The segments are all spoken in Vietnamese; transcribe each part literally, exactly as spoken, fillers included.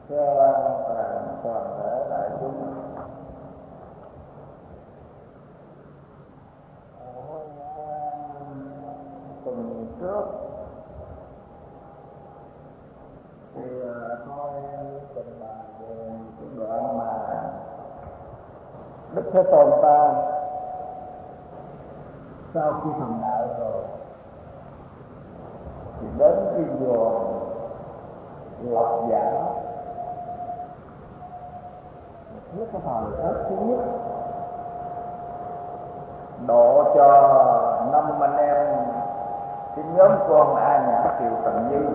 Thưa toàn thể đại chúng, tuần trước thì tôi trình bày về cái đoạn mà Đức Thế Tôn ta sau khi thành đạo rồi thì đến cái vườn Lập Giả, nhất cái thời thế thứ nhất, độ cho năm anh em cái nhóm con A Nhã Kiều Tần Như.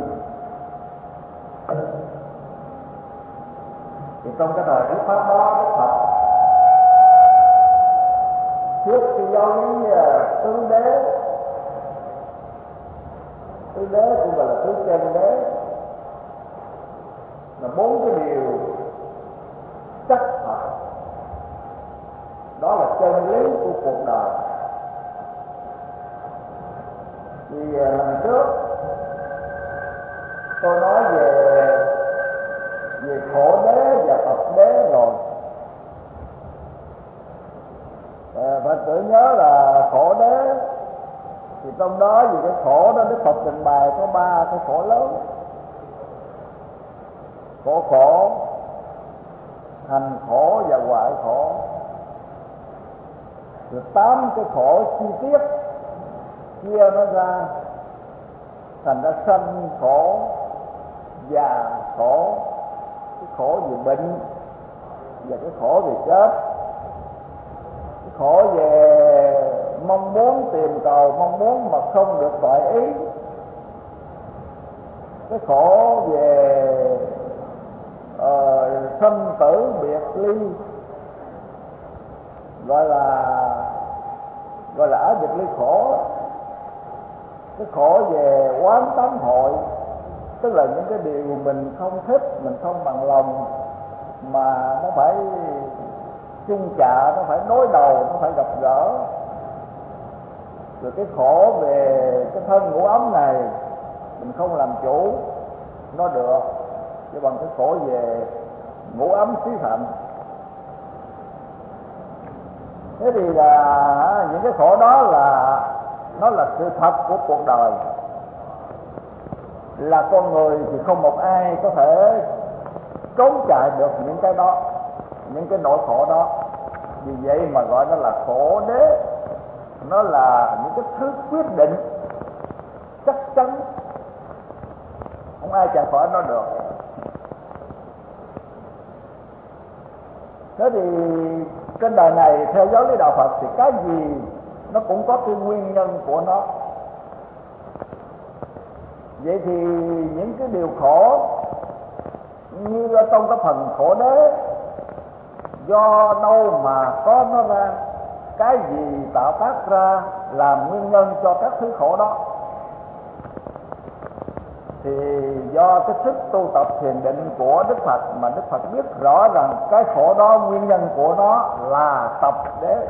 Thì trong cái thời thuyết pháp đó, Đức Phật trước cái giáo lý tứ đế, tứ đế cũng gọi là tứ chân đế, là bốn cái điều chắc thật, đó là chân lý của cuộc đời. Thì lần trước tôi nói về về khổ đế và tập đế rồi, à, và tự nhớ là khổ đế thì trong đó vì cái khổ đó Đức Phật trình bày có ba cái khổ lớn: khổ khổ, hành khổ và hoại khổ. Rồi tám cái khổ chi tiết chia nó ra thành ra sanh khổ, già khổ, cái khổ về bệnh và cái khổ về chết, cái khổ về mong muốn tìm cầu mong muốn mà không được toại ý, cái khổ về uh, sanh tử biệt ly, gọi là gọi là ở biệt ly khổ, cái khổ về oán tánh hội, tức là những cái điều mình không thích, mình không bằng lòng mà nó phải chung chạ, nó phải đối đầu, nó phải gặp gỡ. Rồi cái khổ về cái thân ngũ ấm này mình không làm chủ nó được, chứ bằng cái khổ về ngũ ấm xí thạnh. Thế thì là những cái khổ đó là nó là sự thật của cuộc đời, là con người thì không một ai có thể trốn chạy được những cái đó, những cái nỗi khổ đó. Vì vậy mà gọi nó là khổ đế, nó là những cái thứ quyết định chắc chắn, không ai chạy khỏi nó được. Thế thì trên đời này theo giáo lý đạo Phật thì cái gì nó cũng có cái nguyên nhân của nó. Vậy thì những cái điều khổ như trong cái phần khổ đế, do đâu mà có nó ra, cái gì tạo tác ra làm nguyên nhân cho các thứ khổ đó? Thì do cái sức tu tập thiền định của Đức Phật mà Đức Phật biết rõ rằng cái khổ đó nguyên nhân của nó là tập đế.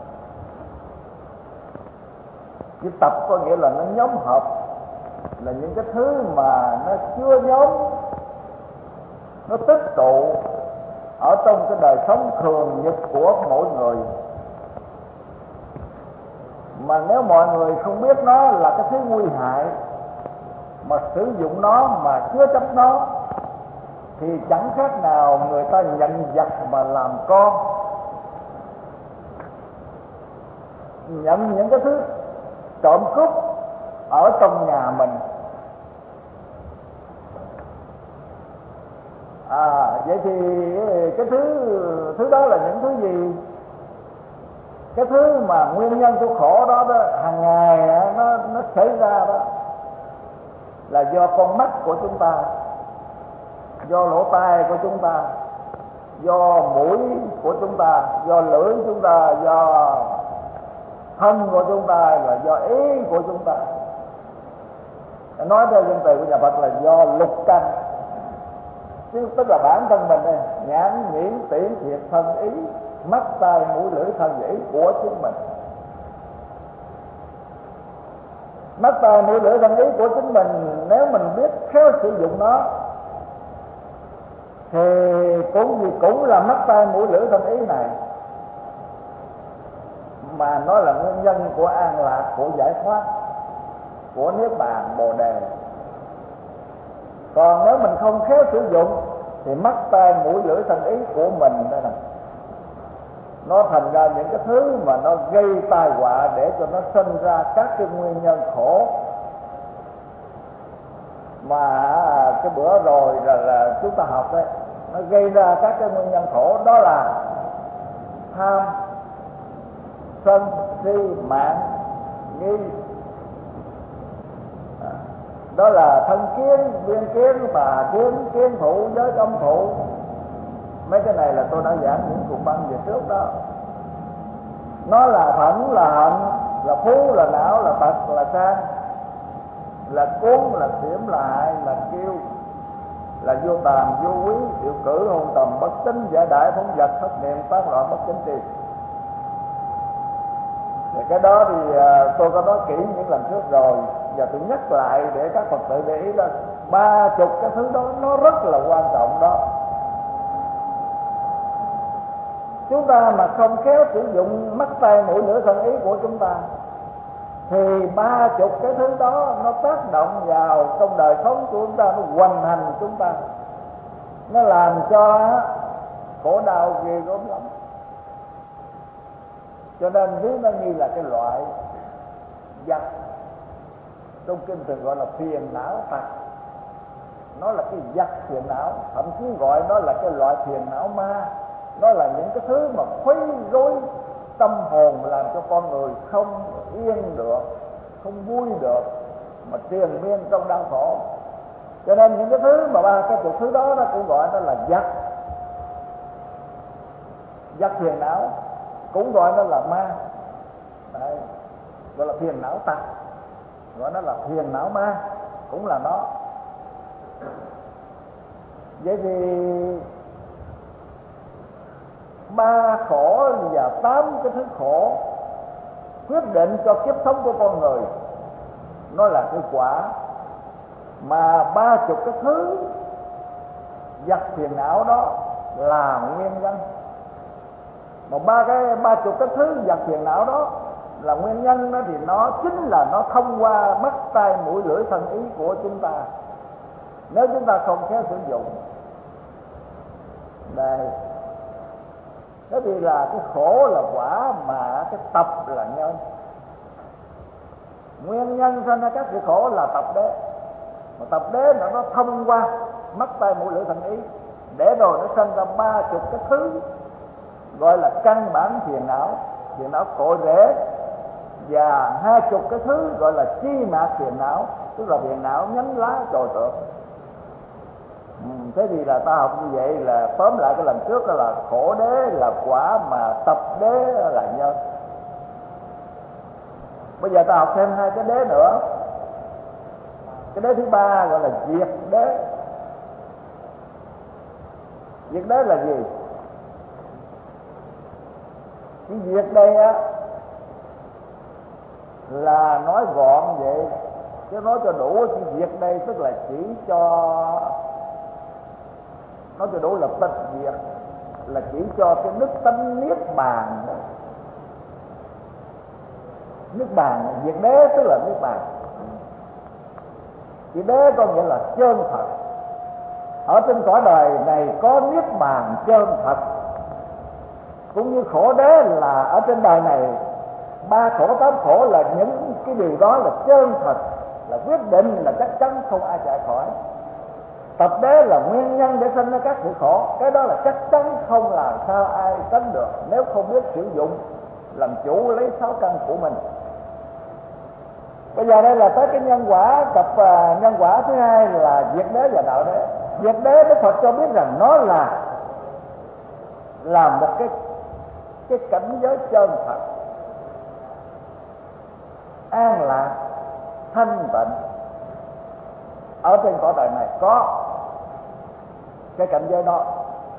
Cái tập có nghĩa là nó nhóm hợp, là những cái thứ mà nó chưa nhóm, nó tích tụ ở trong cái đời sống thường nhật của mỗi người. Mà nếu mọi người không biết nó là cái thứ nguy hại mà sử dụng nó mà chứa chấp nó thì chẳng khác nào người ta nhận giặc mà làm con, nhận những cái thứ trộm cướp ở trong nhà mình. À vậy thì cái thứ thứ đó là những thứ gì? Cái thứ mà nguyên nhân của khổ đó, đó hàng ngày nó nó xảy ra đó là do con mắt của chúng ta, do lỗ tai của chúng ta, do mũi của chúng ta, do lưỡi chúng ta, do thân của chúng ta, và do ý của chúng ta. Nói theo danh từ của nhà Phật là do lục căn, chứ tức là bản thân mình đây, nhãn nhĩ tỷ thiệt thân ý, mắt tai mũi lưỡi thân và ý của chính mình. Mắt tai mũi lưỡi thân ý của chính mình, nếu mình biết khéo sử dụng nó thì cũng gì cũng là mắt tai mũi lưỡi thân ý này, mà nó là nguyên nhân của an lạc, của giải thoát, của niết bàn bồ đề. Còn nếu mình không khéo sử dụng thì mắt tai mũi lưỡi thân ý của mình đây nè, nó thành ra những cái thứ mà nó gây tai họa, để cho nó sinh ra các cái nguyên nhân khổ. Mà cái bữa rồi là, là chúng ta học đấy, nó gây ra các cái nguyên nhân khổ, đó là tham, sân, si, mạn, nghi. Đó là thân kiến, viên kiến, tà kiến, kiến thủ, giới cấm thủ. Mấy cái này là tôi đã giảng những cuộc băng về trước đó. Nó là thẫn, là hận, là phú, là não, là tật, là sang, là cuốn, là xiểm, là hại, là kiêu, là vô tàm, vô quý, tiểu cử, hôn tầm, bất tín, giả đại, phóng dật, thất niệm, tán loạn, bất chính tri. Thì cái đó thì tôi có nói kỹ những lần trước rồi, và tôi nhắc lại để các Phật tử để ý là ba chục cái thứ đó nó rất là quan trọng đó. Chúng ta mà không khéo sử dụng mắt tai mũi lưỡi thân ý của chúng ta thì ba chục cái thứ đó nó tác động vào trong đời sống của chúng ta, nó hoành hành chúng ta, nó làm cho khổ đau ghê gớm lắm. Cho nên ví nó như là cái loại giặc, trong kinh thường gọi là phiền não tặc. Nó là cái giặc phiền não, thậm chí gọi nó là cái loại phiền não ma. Nó là những cái thứ mà khuấy rối tâm hồn, làm cho con người không yên được, không vui được, mà triền miên trong đau khổ. Cho nên những cái thứ mà ba cái thứ đó nó cũng gọi nó là giặc, giặc phiền não, cũng gọi nó là ma. Đấy, gọi là phiền não tặc, gọi nó là phiền não ma, cũng là nó. Vậy thì ba khổ và tám cái thứ khổ quyết định cho kiếp sống của con người, nó là cái quả. Mà ba chục cái thứ giặc phiền não đó là nguyên nhân. Mà ba cái ba chục cái thứ giặc phiền não đó là nguyên nhân đó, thì nó chính là nó thông qua mắt tai mũi lưỡi thân ý của chúng ta, nếu chúng ta không khéo sử dụng. Đây, thế thì là cái khổ là quả, mà cái tập là nhân. Nguyên nhân sinh ra các sự khổ là tập đế, mà tập đế là nó thông qua mắt tai mũi lưỡi thân ý, để rồi nó sinh ra ba chục cái thứ gọi là căn bản phiền não, phiền não cội rễ, và hai chục cái thứ gọi là chi mạc phiền não, tức là phiền não nhánh lá trồi tượng. Ừ, thế thì là ta học như vậy là tóm lại cái lần trước đó là khổ đế là quả, mà tập đế là nhân. Bây giờ ta học thêm hai cái đế nữa. Cái đế thứ ba gọi là diệt đế. Diệt đế là gì? Cái diệt đây á là nói gọn vậy, chứ nói cho đủ. Cái diệt đây tức là chỉ cho, nói cho đủ là tịch diệt, là chỉ cho cái đức tánh niết bàn. Niết bàn, diệt đế tức là niết bàn. Diệt đế có nghĩa là chân thật. Ở trên cõi đời này có niết bàn chân thật, cũng như khổ đế là ở trên đời này ba khổ tám khổ là những cái điều đó là chân thật, là quyết định, là chắc chắn không ai chạy khỏi. Tập đế là nguyên nhân để sinh ra các sự khổ, cái đó là chắc chắn không làm sao ai tránh được nếu không biết sử dụng, làm chủ lấy sáu căn của mình. Bây giờ đây là tới cái nhân quả, cặp uh, nhân quả thứ hai là diệt đế và đạo đế. Diệt đế Đức Phật cho biết rằng nó là là một cái cái cảnh giới chân thật, an lạc, thanh tịnh. Ở trên cõi đời này có cái cảnh giới đó.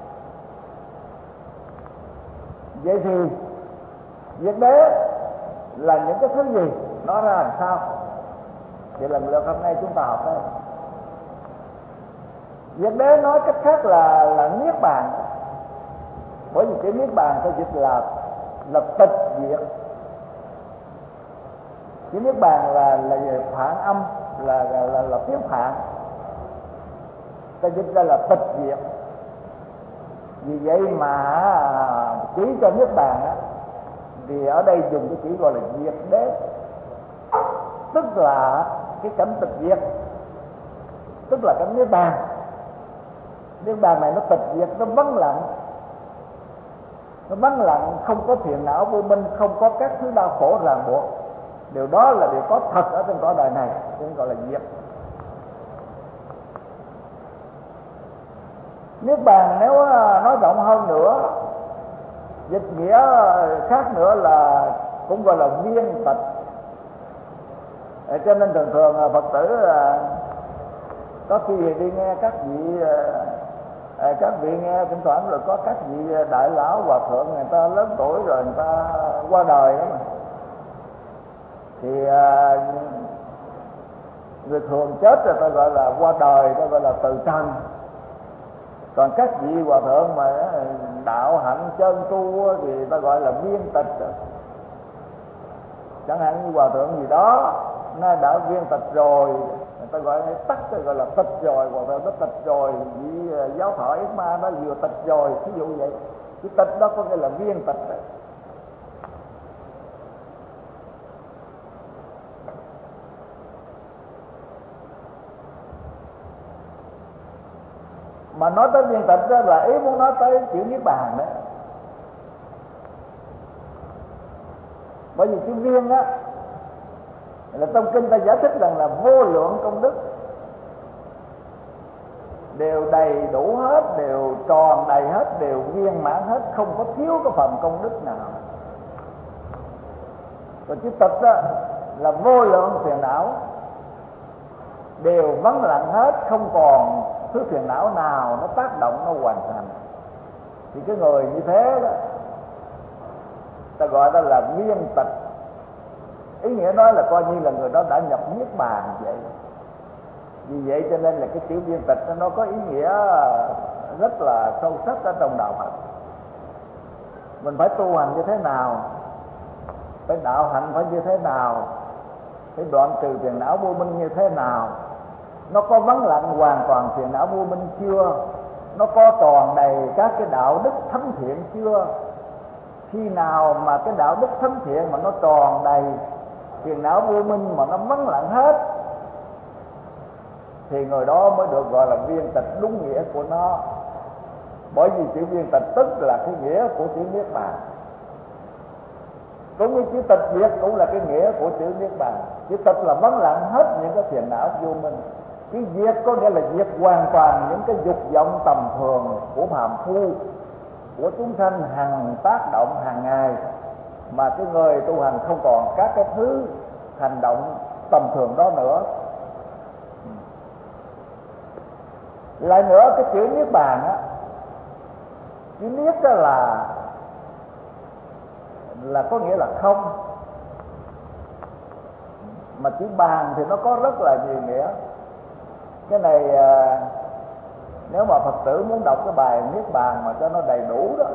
Vậy thì diệt đế là những cái thứ gì, nó ra làm sao? Vậy lần lượt hôm nay chúng ta học đây. Diệt đế nói cách khác là là niết bàn. Bởi vì cái niết bàn ta dịch là là tịch diệt. Cái niết bàn là là về phản âm, là là là, là tiếng phạn, ta dịch ra là tịch diệt. Vì vậy mà chỉ cho niết bàn á, thì ở đây dùng cái chữ gọi là diệt đế, tức là cái cảnh tịch diệt, tức là cảnh niết bàn. Niết bàn này nó tịch diệt, nó vắng lặng, nó vắng lặng, không có phiền não vô minh, không có các thứ đau khổ ràng buộc. Điều đó là điều có thật ở trên cõi đời này, nên gọi là diệt. Niết bàn nếu nói rộng hơn nữa, dịch nghĩa khác nữa là cũng gọi là viên tịch. Cho nên thường thường Phật tử có khi đi nghe các vị các vị nghe thỉnh thoảng rồi có các vị đại lão hòa thượng, người ta lớn tuổi rồi, người ta qua đời đó mà, thì người thường chết rồi ta gọi là qua đời, ta gọi là từ trần. Còn các vị hòa thượng mà đạo hạnh chân tu thì ta gọi là viên tịch. Chẳng hạn như hòa thượng gì đó nó đã viên tịch rồi, người ta gọi tắt, ta gọi là tịch rồi, hòa thượng nó tịch rồi, vị giáo thọ Yết Ma nó vừa tịch rồi, ví dụ vậy. Cái tịch đó có nghĩa là viên tịch đấy. Mà nói tới viên tịch đó là ý muốn nói tới chữ niết bàn đó. Bởi vì chữ viên á là trong kinh ta giải thích rằng là vô lượng công đức, đều đầy đủ hết, đều tròn đầy hết, đều viên mãn hết, không có thiếu cái phần công đức nào. Còn chữ tịch đó là vô lượng phiền não, đều vắng lặng hết, không còn thứ phiền não nào nó tác động, nó hoàn thành. Thì cái người như thế đó ta gọi đó là viên tịch. Ý nghĩa nói là coi như là người đó đã nhập niết bàn vậy. Vì vậy cho nên là cái chữ viên tịch nó có ý nghĩa rất là sâu sắc ở trong đạo Phật. Mình phải tu hành như thế nào, phải đạo hạnh phải như thế nào, phải đoạn trừ phiền não vô minh như thế nào, nó có vắng lặng hoàn toàn phiền não vô minh chưa, nó có tròn đầy các cái đạo đức thánh thiện chưa. Khi nào mà cái đạo đức thánh thiện mà nó tròn đầy, phiền não vô minh mà nó vắng lặng hết, thì người đó mới được gọi là viên tịch đúng nghĩa của nó. Bởi vì chữ viên tịch tức là cái nghĩa của chữ niết bàn, cũng như chữ tịch diệt cũng là cái nghĩa của chữ niết bàn. Chữ tịch là vắng lặng hết những cái phiền não vô minh, chữ diệt có nghĩa là diệt hoàn toàn những cái dục vọng tầm thường của phàm phu, của chúng sanh hằng tác động hàng ngày, mà cái người tu hành không còn các cái thứ hành động tầm thường đó nữa. Lại nữa, cái chữ niết bàn á, chữ niết đó là là có nghĩa là không, mà chữ bàn thì nó có rất là nhiều nghĩa. Cái này à, nếu mà Phật tử muốn đọc cái bài niết bàn mà cho nó đầy đủ đó,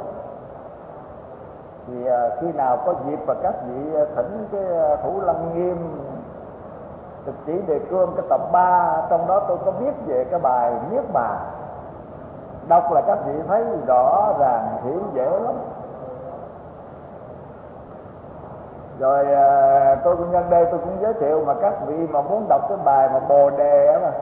thì à, khi nào có dịp và các vị thỉnh cái Thủ Lăng Nghiêm Thực Chỉ Đề Cương cái tập ba, trong đó tôi có viết về cái bài niết bàn, đọc là các vị thấy rõ ràng hiểu dễ lắm. Rồi à, tôi cũng nhân đây tôi cũng giới thiệu mà các vị mà muốn đọc cái bài mà Bồ Đề mà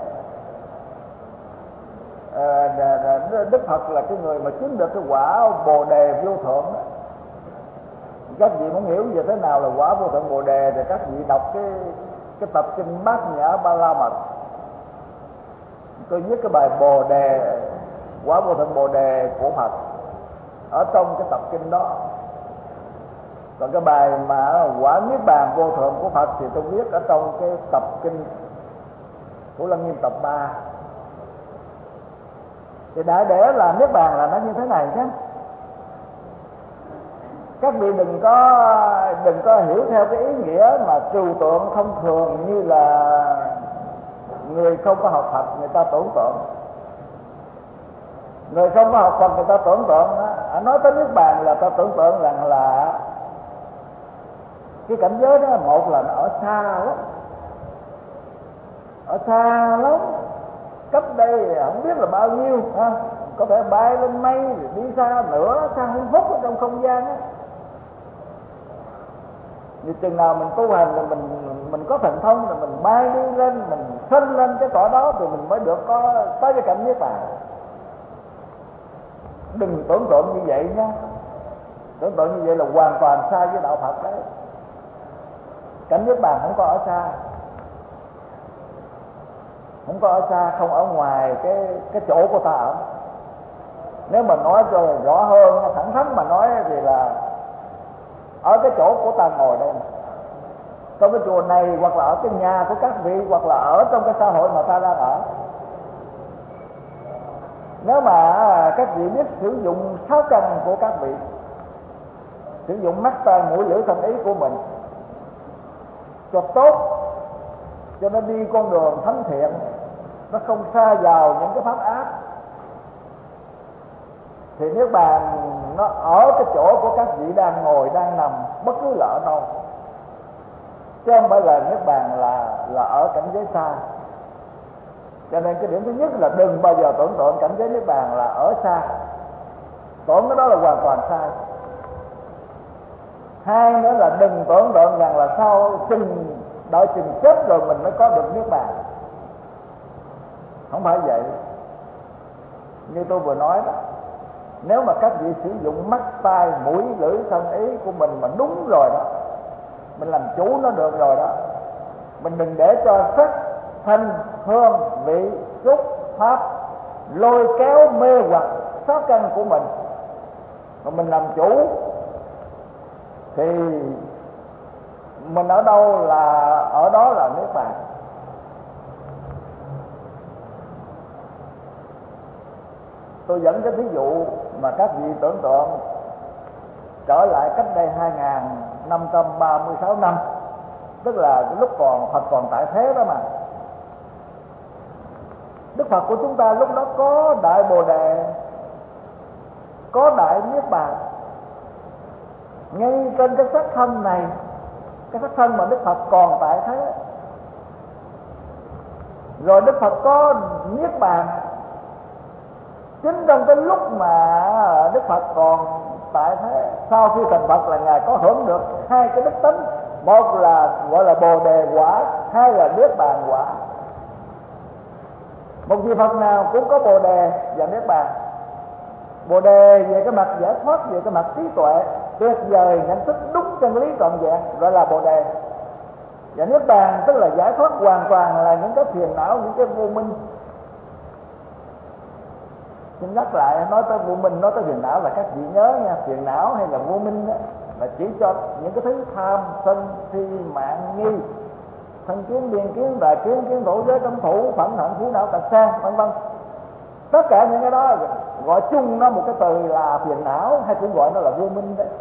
à, Đức Phật là cái người mà chứng được cái quả Bồ Đề vô thượng đó. Các vị muốn hiểu về thế nào là quả vô thượng Bồ Đề thì các vị đọc cái cái tập kinh Bát Nhã Ba La Mật. Tôi viết cái bài Bồ Đề, quả vô thượng Bồ Đề của Phật ở trong cái tập kinh đó. Còn cái bài mà quả niết bàn vô thượng của Phật thì tôi viết ở trong cái tập kinh Thủ Lăng Nghiêm tập ba. Thì đại để là niết bàn là nó như thế này chứ. Các vị đừng có đừng có hiểu theo cái ý nghĩa mà trừu tượng thông thường như là người không có học Phật người ta tưởng tượng. Người không có học Phật người ta tưởng tượng đó, nói tới Niết Bàn là ta tưởng tượng rằng là cái cảnh giới đó, một là nó ở xa lắm, ở xa lắm, cách đây không biết là bao nhiêu ha, có thể bay lên mây rồi đi xa nữa, xa hơn phút ở trong không gian á. Như chừng nào mình tu hành rồi mình mình có thần thông rồi mình bay đi lên, mình sinh lên cái cõi đó thì mình mới được có tới cái cảnh Niết Bàn. Đừng tưởng tượng như vậy nha, tưởng tượng như vậy là hoàn toàn sai với đạo Phật đấy. Cảnh Niết Bàn không có ở xa, không có ở xa, không ở ngoài cái cái chỗ của ta ở. Nếu mà nói cho rõ hơn, thẳng thắn mà nói thì là ở cái chỗ của ta ngồi đây, trong cái chùa này, hoặc là ở cái nhà của các vị, hoặc là ở trong cái xã hội mà ta đang ở. Nếu mà các vị biết sử dụng sáu căn của các vị, sử dụng mắt tai mũi lưỡi thân ý của mình cho tốt, cho nó đi con đường thánh thiện, nó không sa vào những cái pháp ác, thì Niết Bàn nó ở cái chỗ của các vị đang ngồi, đang nằm bất cứ là ở đâu, chứ không phải là Niết Bàn là là ở cảnh giới xa. Cho nên cái điểm thứ nhất là đừng bao giờ tưởng tượng cảnh giới Niết Bàn là ở xa, tưởng cái đó là hoàn toàn sai. Hai nữa là đừng tưởng tượng rằng là sau chừng đợi chừng chết rồi mình mới có được Niết Bàn. Không phải vậy. Như tôi vừa nói đó, nếu mà các vị sử dụng mắt, tai, mũi, lưỡi, thân ý của mình mà đúng rồi đó, mình làm chủ nó được rồi đó, mình đừng để cho sắc, thanh, hương, vị, xúc, pháp lôi kéo mê hoặc sáu căn của mình, mà mình làm chủ thì mình ở đâu là ở đó là Niết Bàn. Tôi dẫn cái thí dụ mà các vị tưởng tượng trở lại cách đây hai nghìn năm trăm ba mươi sáu năm, tức là lúc còn Phật còn tại thế đó mà. Đức Phật của chúng ta lúc đó có đại Bồ Đề, có đại Niết Bàn ngay trên cái xác thân này, cái xác thân mà Đức Phật còn tại thế. Rồi Đức Phật có Niết Bàn chính trong cái lúc mà Đức Phật còn tại thế. Sau khi thành Phật là Ngài có hưởng được hai cái đức tính, một là gọi là Bồ Đề quả, hai là Niết Bàn quả. Một vị Phật nào cũng có Bồ Đề và Niết Bàn. Bồ Đề về cái mặt giải thoát, về cái mặt trí tuệ tuyệt vời, nhận thức đúng chân lý trọn vẹn, gọi là Bồ Đề. Và Niết Bàn tức là giải thoát hoàn toàn là những cái phiền não, những cái vô minh. Xin nhắc lại, nói tới vô minh, nói tới phiền não là các vị nhớ nha, phiền não hay là vô minh đó, là chỉ cho những cái thứ tham, sân, si, mạng, nghi, thân kiến, biên kiến, đại kiến, kiến thủ, giới cấm thủ, phẫn hận, phú não, tật sang, vân vân. Tất cả những cái đó gọi chung nó một cái từ là phiền não, hay cũng gọi nó là vô minh đấy.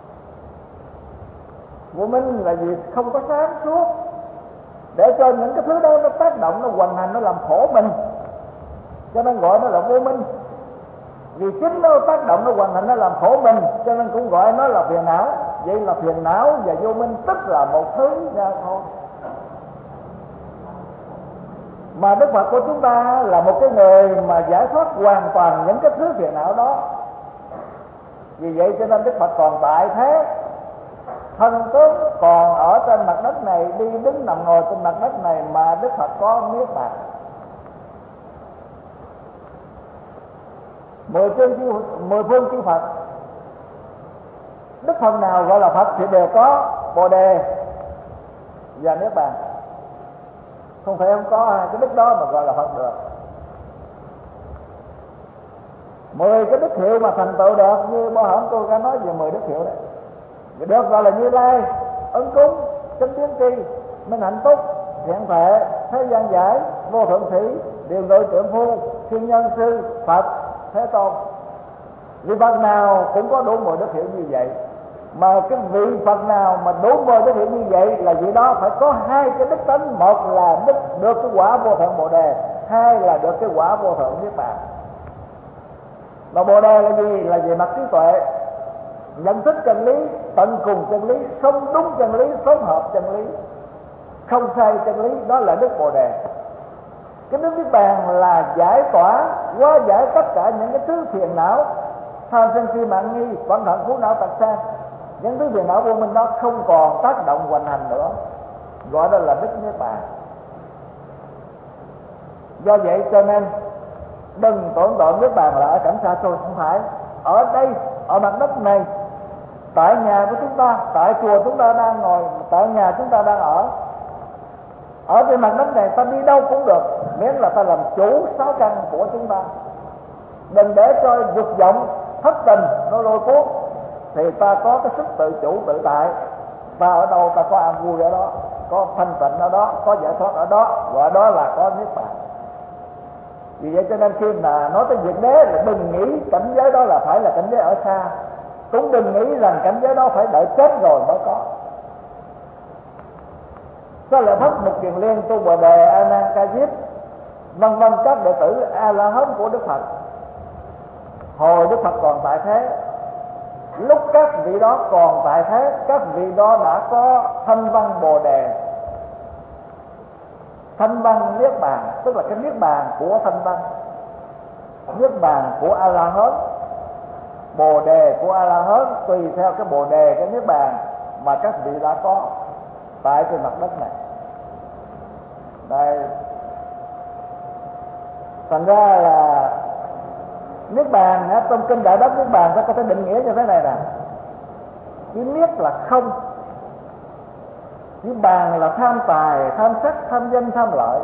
Vô minh là gì? Không có sáng suốt, để cho những cái thứ đó nó tác động, nó hoành hành, nó làm khổ mình, cho nên gọi nó là vô minh. Vì chính nó tác động, nó hoành hành, nó làm khổ mình, cho nên cũng gọi nó là phiền não. Vậy là phiền não và vô minh tức là một thứ nha thôi. Mà Đức Phật của chúng ta là một cái người mà giải thoát hoàn toàn những cái thứ phiền não đó. Vì vậy cho nên Đức Phật còn tại thế, thân tướng còn ở trên mặt đất này, đi đứng nằm ngồi trên mặt đất này, mà Đức Phật có Niết Bàn. Mười phương chư, mười phương chư Phật, Đức Phật nào gọi là Phật thì đều có Bồ Đề và Niết Bàn. Không phải không có hai cái đức đó mà gọi là Phật được. Mười cái đức hiệu mà thành tựu được, như bữa hổm tôi đã nói về mười đức hiệu đấy, được gọi là Như Lai, Ứng Cúng, Chánh Biến Tri, Minh Hạnh Túc, Thiện Tuệ, Thế Gian Giải, Vô Thượng Sĩ, Điều Ngự Trượng Phu, Thiên Nhân Sư, Phật, Thế Tôn. Vị Phật nào cũng có đủ mười đức hiệu như vậy. Mà cái vị Phật nào mà đủ mười đức hiệu như vậy là vị đó phải có hai cái đức tánh, một là đức được cái quả vô thượng Bồ Đề, hai là được cái quả vô thượng Niết Bàn. Mà Bồ Đề là gì? Là về mặt trí tuệ, nhận thức chân lý, tận cùng chân lý, sống đúng chân lý, phối hợp chân lý, không sai chân lý, đó là đức Bồ Đề. Cái đức Niết Bàn là giải tỏa, hóa giải tất cả những cái thứ phiền não, tham sân si mạng nghi, oán hận khổ não tật sang. Những thứ phiền não vô minh đó không còn tác động hoành hành nữa, gọi đó là đức Niết Bàn. Do vậy cho nên đừng tưởng tượng Niết Bàn là ở cảnh xa xôi, không phải. Ở đây, ở mặt đất này, tại nhà của chúng ta, tại chùa chúng ta đang ngồi, tại nhà chúng ta đang ở, ở trên mặt đất này ta đi đâu cũng được, miễn là ta làm chủ sáu căn của chúng ta. Đừng để cho dục vọng thất tình nó lôi cuốn, thì ta có cái sức tự chủ tự tại. Ta ở đâu ta có an vui ở đó, có thanh tịnh ở đó, có giải thoát ở đó, gọi đó là có Niết Bàn. Vì vậy cho nên khi mà nói tới Diệt Đế là đừng nghĩ cảnh giới đó là phải là cảnh giới ở xa, cũng đừng nghĩ rằng cảnh giới đó phải đợi chết rồi mới có. Sao lại Phất Mục Kiền Liên, Tu Bồ Đề, A Nan Ca Diếp, vân vân các đệ tử A La Hán của Đức Phật, hồi Đức Phật còn tại thế, lúc các vị đó còn tại thế, các vị đó đã có thanh văn Bồ Đề, thanh văn Niết Bàn, tức là cái Niết Bàn của thanh văn, Niết Bàn của A La Hán, Bồ Đề của A La Hán, tùy theo cái Bồ Đề, cái Niết Bàn mà các vị đã có tại trên mặt đất này. Đây, thành ra là Niết Bàn trong kinh Đại Đốc Niết Bàn ta có thể định nghĩa như thế này nè: chữ niết là không, chữ bàn là tham tài, tham sắc, tham danh, tham lợi.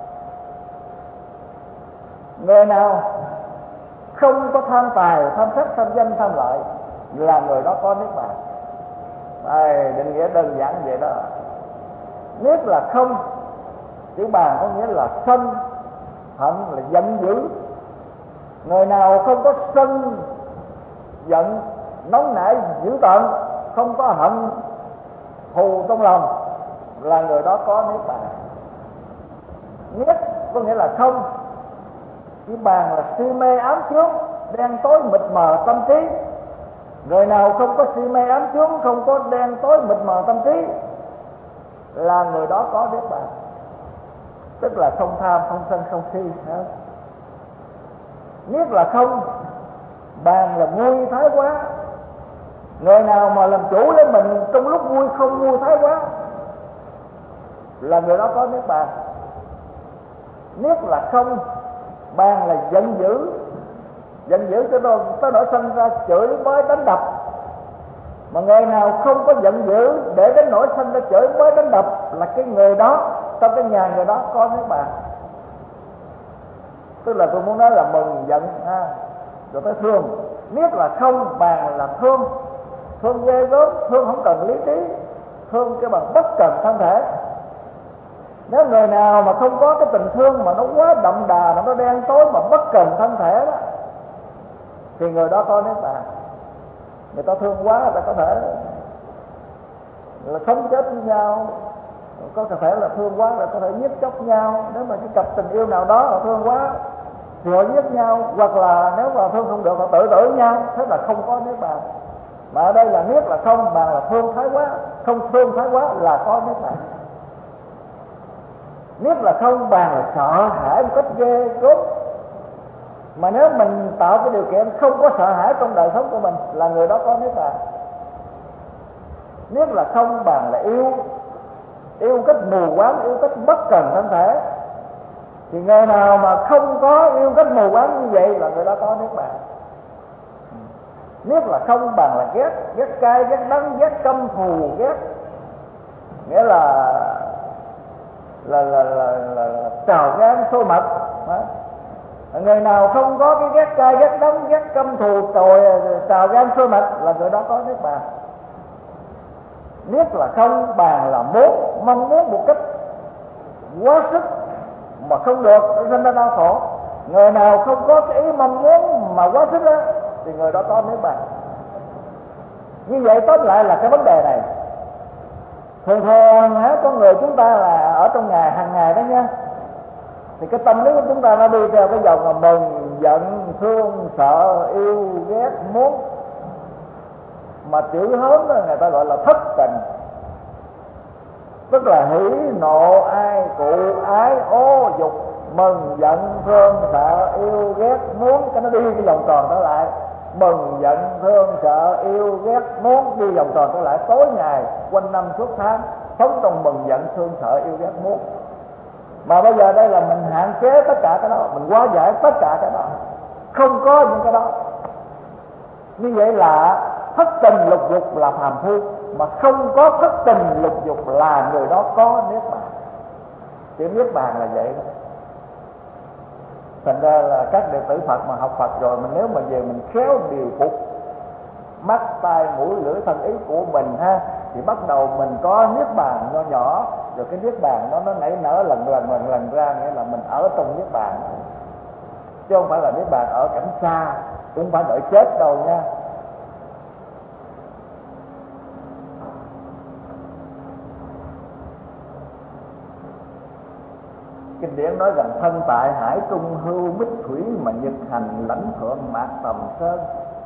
Người nào không có tham tài, tham sắc, tham danh, tham lợi là người đó có Niết Bàn. Đây, định nghĩa đơn giản vậy đó. Niết là không, chữ bàn có nghĩa là sân, hận là giận dữ. Người nào không có sân, giận, nóng nảy, dữ tợn, không có hận thù trong lòng là người đó có Niết Bàn. Niết có nghĩa là không, chữ bàn là si mê ám chướng, đen tối mịt mờ tâm trí. Người nào không có si mê ám chướng, không có đen tối mịt mờ tâm trí là người đó có Niết Bàn. Tức là không tham, không sân, không si. Niết là không, bàn là vui thái quá. Người nào mà làm chủ lấy mình trong lúc vui không vui thái quá là người đó có Niết Bàn. Niết là không, bàn là giận dữ, giận dữ cho nó tới nỗi sinh ra chửi bới đánh đập. Mà người nào không có giận dữ để đến nỗi sinh ra chửi bới đánh đập là cái người đó, trong cái nhà người đó có Niết Bàn. Tức là tôi muốn nói là mừng giận ha, rồi tới thương. Niết là không, bàn là thương, thương ghê gớm, thương không cần lý trí, thương cái bằng bất cần thân thể. Nếu người nào mà không có cái tình thương mà nó quá đậm đà, mà nó đen tối mà bất cần thân thể đó, thì người đó có Niết Bàn. Người ta thương quá, người ta có thể là sống chết với nhau, có thể là thương quá là có thể giết chóc nhau. Nếu mà cái cặp tình yêu nào đó họ thương quá thì họ giết nhau, hoặc là nếu mà thương không được họ tự tử nhau, thế là không có Niết Bàn. Mà ở đây là Niết là không, bàn là thương thái quá, không thương thái quá là có Niết Bàn. Niết là không, bàn là sợ hãi một cách ghê gớm. Mà nếu mình tạo cái điều kiện không có sợ hãi trong đời sống của mình là người đó có Niết Bàn. Niết là không, bàn là yêu, yêu cách mù quáng, yêu cách bất cần thân thể. Thì người nào mà không có yêu cách mù quáng như vậy là người đó có Niết Bàn. Niết là không, bàn là ghét, ghét cay, ghét đắng, ghét căm thù, ghét nghĩa là là là là, là, là trào gan sôi mật. Người nào không có cái ghét cay, ghét đắng, ghét căm thù, rồi trào gan sôi mật là người đó có Niết Bàn. Niết là không, bàn là muốn, mong muốn một cách quá sức mà không được, nó sinh ra đau khổ. Người nào không có cái ý mong muốn mà quá sức đó thì người đó có Niết Bàn. Như vậy tóm lại là cái vấn đề này thường thường á, con người chúng ta là ở trong ngày hàng ngày đó nha, thì cái tâm lý của chúng ta nó đi theo cái dòng mà mừng giận thương sợ yêu ghét muốn. Mà chữ hớn đó người ta gọi là thất tình, tức là hỉ nộ ai cụ ái ô dục, mừng giận thương sợ yêu ghét muốn. Cái nó đi cái vòng tròn trở lại, mừng giận thương sợ yêu ghét muốn, đi vòng tròn trở lại tối ngày quanh năm suốt tháng sống trong mừng giận thương sợ yêu ghét muốn. Mà bây giờ đây là mình hạn chế tất cả cái đó, mình hóa giải tất cả cái đó, không có những cái đó. Như vậy là thất tình lục dục là phàm phu, mà không có thất tình lục dục là người đó có niết bàn. Chữ niết bàn là vậy đó. Thành ra là các đệ tử Phật mà học Phật rồi, mình nếu mà về mình khéo điều phục mắt tai mũi lưỡi thân ý của mình ha, thì bắt đầu mình có niết bàn nho nhỏ, rồi cái niết bàn đó nó nảy nở lần lần lần lần ra, nghĩa là mình ở trong niết bàn, chứ không phải là niết bàn ở cảnh xa, cũng không phải đợi chết đâu nha. Kinh điển nói rằng thân tại hải trung hưu bích thủy, mà nhật hành lãnh thượng mạc tầm sơn.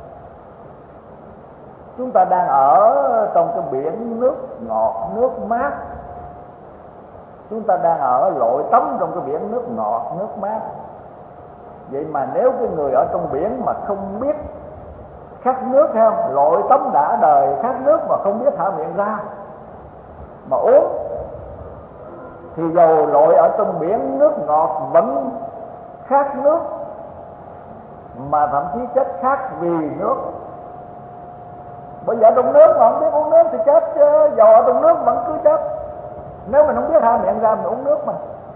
Chúng ta đang ở trong cái biển nước ngọt nước mát, chúng ta đang ở lội tắm trong cái biển nước ngọt nước mát. Vậy mà nếu cái người ở trong biển mà không biết khát nước, hay không, lội tắm đã đời khát nước mà không biết thả miệng ra mà uống, thì dầu lội ở trong biển nước ngọt vẫn khát nước, mà thậm chí chết khát vì nước. Bây giờ trong nước mà không biết uống nước thì chết chứ, dầu ở trong nước vẫn cứ chết. Nếu mình không biết thả miệng ra mình uống nước mà.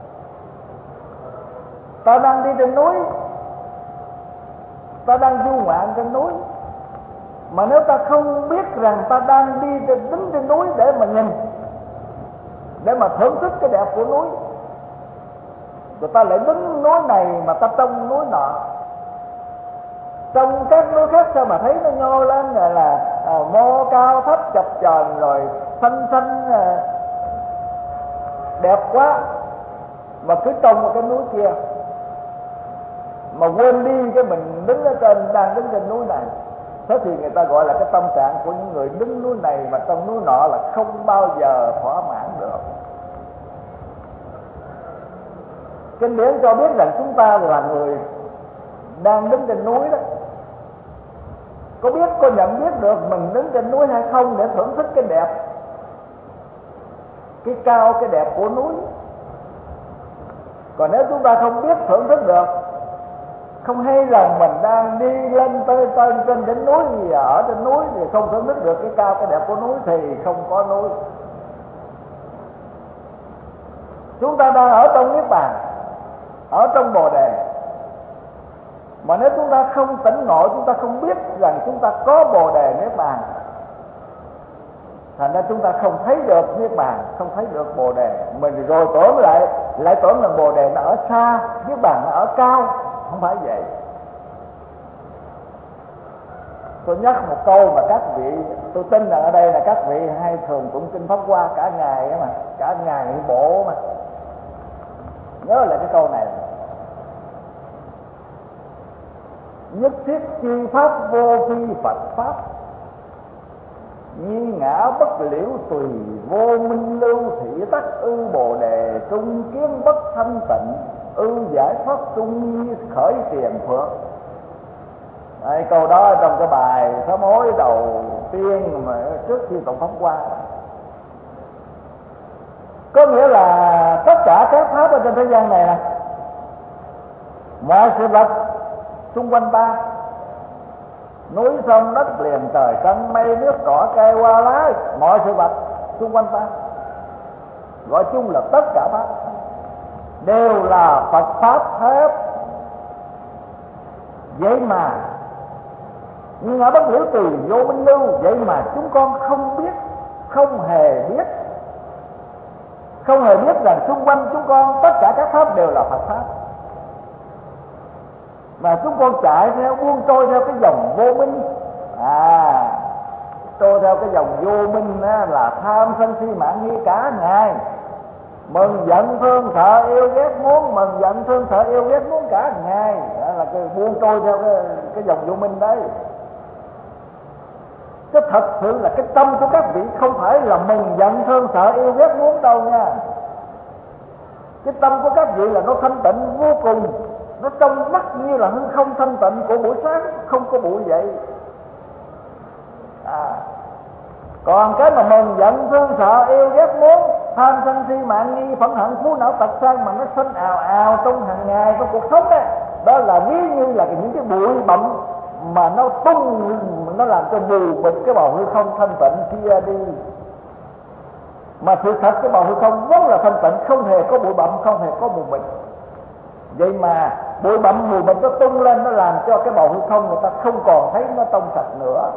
Ta đang đi trên núi, ta đang du ngoạn trên núi, mà nếu ta không biết rằng ta đang đi trên, đứng trên núi để mà nhìn, để mà thưởng thức cái đẹp của núi, rồi ta lại đứng núi này mà ta trông núi nọ, trong các núi khác sao mà thấy nó nhô lên là, là à, mô cao thấp chập chờn rồi xanh xanh à, đẹp quá, mà cứ trông vào cái núi kia mà quên đi cái mình đứng ở trên, đang đứng trên núi này. Thế thì người ta gọi là cái tâm trạng của những người đứng núi này mà trong núi nọ là không bao giờ thỏa mãn được. Kinh điển cho biết rằng chúng ta là người đang đứng trên núi đó, có biết, có nhận biết được mình đứng trên núi hay không để thưởng thức cái đẹp, cái cao, cái đẹp của núi. Còn nếu chúng ta không biết thưởng thức được, không hay rằng mình đang đi lên tới trên trên đỉnh núi, gì ở trên núi thì không thưởng thức được cái cao, cái đẹp của núi thì không có núi. Chúng ta đang ở trong niết bàn, ở trong bồ đề, mà nếu chúng ta không tỉnh ngộ, chúng ta không biết rằng chúng ta có bồ đề niết bàn, thành ra chúng ta không thấy được niết bàn, không thấy được bồ đề. Mình rồi tưởng lại lại tưởng là bồ đề nó ở xa, niết bàn nó ở cao. Không phải vậy. Tôi nhắc một câu mà các vị, tôi tin rằng ở đây là các vị hay thường tụng kinh Pháp Hoa cả ngày mà, cả ngày bộ mà. Nhớ lại cái câu này: nhất thiết chi pháp vô phi Phật pháp, nhi ngã bất liễu tùy vô minh lưu, thị tắc ư bồ đề trung kiến bất thanh tịnh, ư giải thoát trung nhi khởi tiền phước. Đây, câu đó trong cái bài sám hối đầu tiên mà trước khi tụng Pháp Hoa. Có nghĩa là tất cả các pháp ở trên thế gian này nè, mọi sự vật xung quanh ta, núi sông đất liền trời xanh mây nước cỏ cây hoa lá, mọi sự vật xung quanh ta, gọi chung là tất cả pháp đều là Phật pháp hết. Vậy mà nhưng ngã bất liễu tùy vô minh lưu, vậy mà chúng con không biết, không hề biết, không hề biết rằng xung quanh chúng con tất cả các pháp đều là Phật pháp, mà chúng con chạy theo, buông trôi theo cái dòng vô minh. À, trôi theo cái dòng vô minh á, là tham sân si mạn nghi cả ngày, mừng giận thương sợ yêu ghét muốn, mừng giận thương sợ yêu ghét muốn cả ngày. Đó là cái buông trôi theo cái, cái dòng vô minh đấy. Cái thật sự là cái tâm của các vị không phải là mừng giận thương sợ yêu ghét muốn đâu nha. Cái tâm của các vị là nó thanh tịnh vô cùng, nó trong mắt như là hư không thanh tịnh của buổi sáng, không có bụi vậy. À, còn cái mà mừng giận thương sợ yêu ghét muốn, tham sân si mạng nghi phẫn hận phú não tật sang mà nó sinh ào ào trong hàng ngày trong cuộc sống đấy, đó là ví như là những cái bụi bặm mà nó tung, nó làm cho mù mịt cái bầu hư không thanh tịnh kia đi. Mà sự thật cái bầu hư không rất là thanh tịnh, không hề có bụi bặm, không hề có mù mịt. Vậy mà bụi bặm mù mịt nó tung lên, nó làm cho cái bầu hư không người ta không còn thấy nó trong sạch nữa.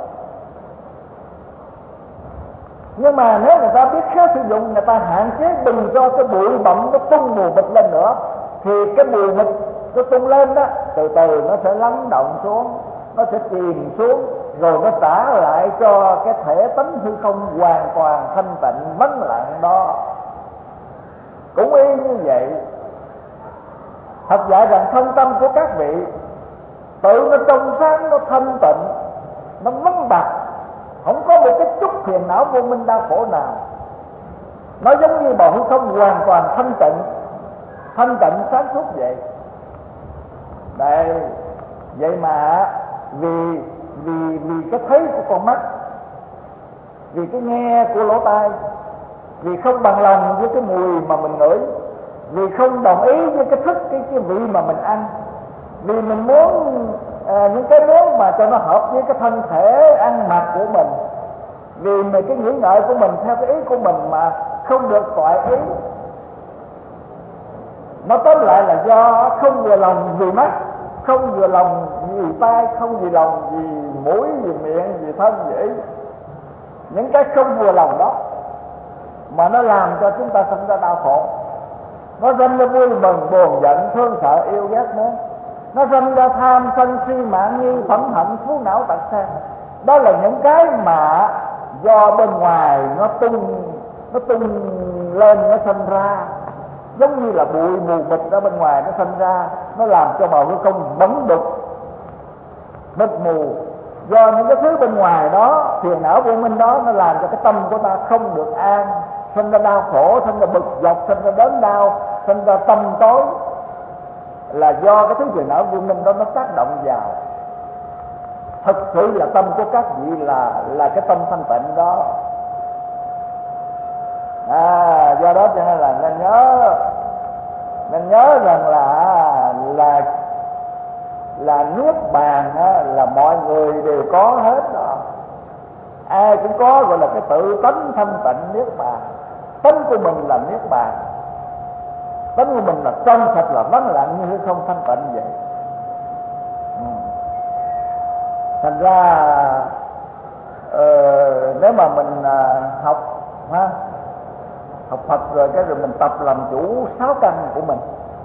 Nhưng mà nếu người ta biết khéo sử dụng, người ta hạn chế đừng cho cái bụi bặm nó tung mù mịt lên nữa, thì cái mù mịt nó tung lên đó, từ từ nó sẽ lắng động xuống, nó sẽ chìm xuống, rồi nó trả lại cho cái thể tánh hư không hoàn toàn thanh tịnh vắng lặng đó. Cũng y như vậy, thật dạy rằng thân tâm của các vị tự nó trong sáng, nó thanh tịnh, nó vắng bặt, không có một cái chút phiền não vô minh đau khổ nào. Nó giống như bầu hư không hoàn toàn thanh tịnh, thanh tịnh sáng suốt vậy. Đây, vậy mà vì vì vì cái thấy của con mắt, vì cái nghe của lỗ tai, vì không bằng lòng với cái mùi mà mình ngửi, vì không đồng ý với cái thức cái cái vị mà mình ăn, vì mình muốn à, những cái món mà cho nó hợp với cái thân thể ăn mặc của mình, vì mà cái nghĩ ngợi của mình theo cái ý của mình mà không được toại ý. Nó tóm lại là do không vừa lòng vì mắt, không vừa lòng vì tai, không vừa lòng vì mũi, vì miệng, vì thân, vì ý. Những cái không vừa lòng đó mà nó làm cho chúng ta sinh ra đau khổ. Nó sinh ra vui mừng, buồn giận, thương sợ, yêu ghét muốn. Nó sinh ra tham sân si mạng nghi phẫn hận phú não tật sang. Đó là những cái mà do bên ngoài nó tung nó tung lên, nó sinh ra, giống như là bụi mù mịt ở bên ngoài nó sinh ra, nó làm cho bầu hư không bấn đục mịt mù. Do những cái thứ bên ngoài đó, phiền não vô minh đó, nó làm cho cái tâm của ta không được an, sinh ra đau khổ, sinh ra bực dọc, sinh ra đớn đau, sinh ra tâm tối, là do cái thứ phiền não vô minh đó nó tác động vào. Thực sự là tâm của các vị là là cái tâm thanh tịnh đó. À, do đó cho nên là nên nhớ nên nhớ rằng là là là niết bàn á, là mọi người đều có hết đó. Ai cũng có, gọi là cái tự tánh thanh tịnh niết bàn. Tánh của mình là niết bàn, tánh của mình là trong sạch, là vắng lặng như không thanh tịnh vậy. Ừ. Thành ra uh, nếu mà mình uh, học ha, học Phật rồi cái rồi mình tập làm chủ sáu căn của mình,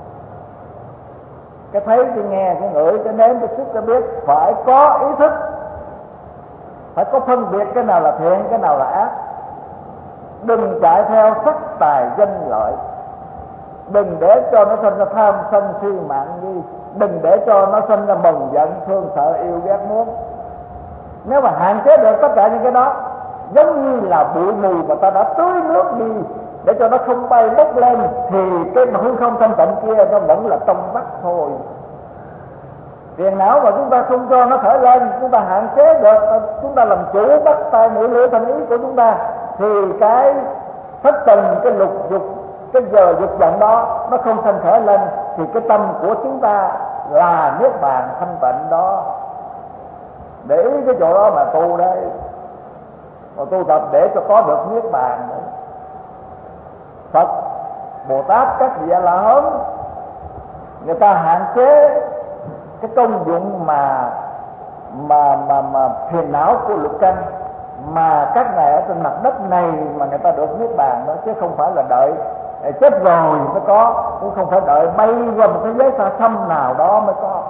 cái thấy, cái nghe, cái ngửi, cái nếm, cái xúc, cái biết, phải có ý thức, phải có phân biệt cái nào là thiện, cái nào là ác. Đừng chạy theo sắc tài danh lợi, đừng để cho nó sinh ra tham sân si mạng nghi, đừng để cho nó sinh ra mừng giận thương sợ yêu ghét muốn. Nếu mà hạn chế được tất cả những cái đó, giống như là bụi mù mà ta đã tưới nước đi để cho nó không bay bốc lên, thì cái hư không thanh tịnh kia nó vẫn là trong vắt thôi. Phiền não mà chúng ta không cho nó khởi lên, chúng ta hạn chế được, chúng ta làm chủ bắt tay mũi lưỡi thân ý của chúng ta, thì cái thất tình, cái lục dục, cái giờ dục vọng đó nó không thành khởi lên, thì cái tâm của chúng ta là niết bàn thanh tịnh đó. Để ý cái chỗ đó mà tu đấy, mà tu tập để cho có được niết bàn đấy. Phật, Bồ Tát, các vị A La Hán, người ta hạn chế cái công dụng mà mà mà mà phiền não của lục căn, mà các ngài ở trên mặt đất này mà người ta được niết bàn đó, chứ không phải là đợi chết rồi mới có, cũng không phải đợi bay qua một cái giới xa xăm nào đó mới có.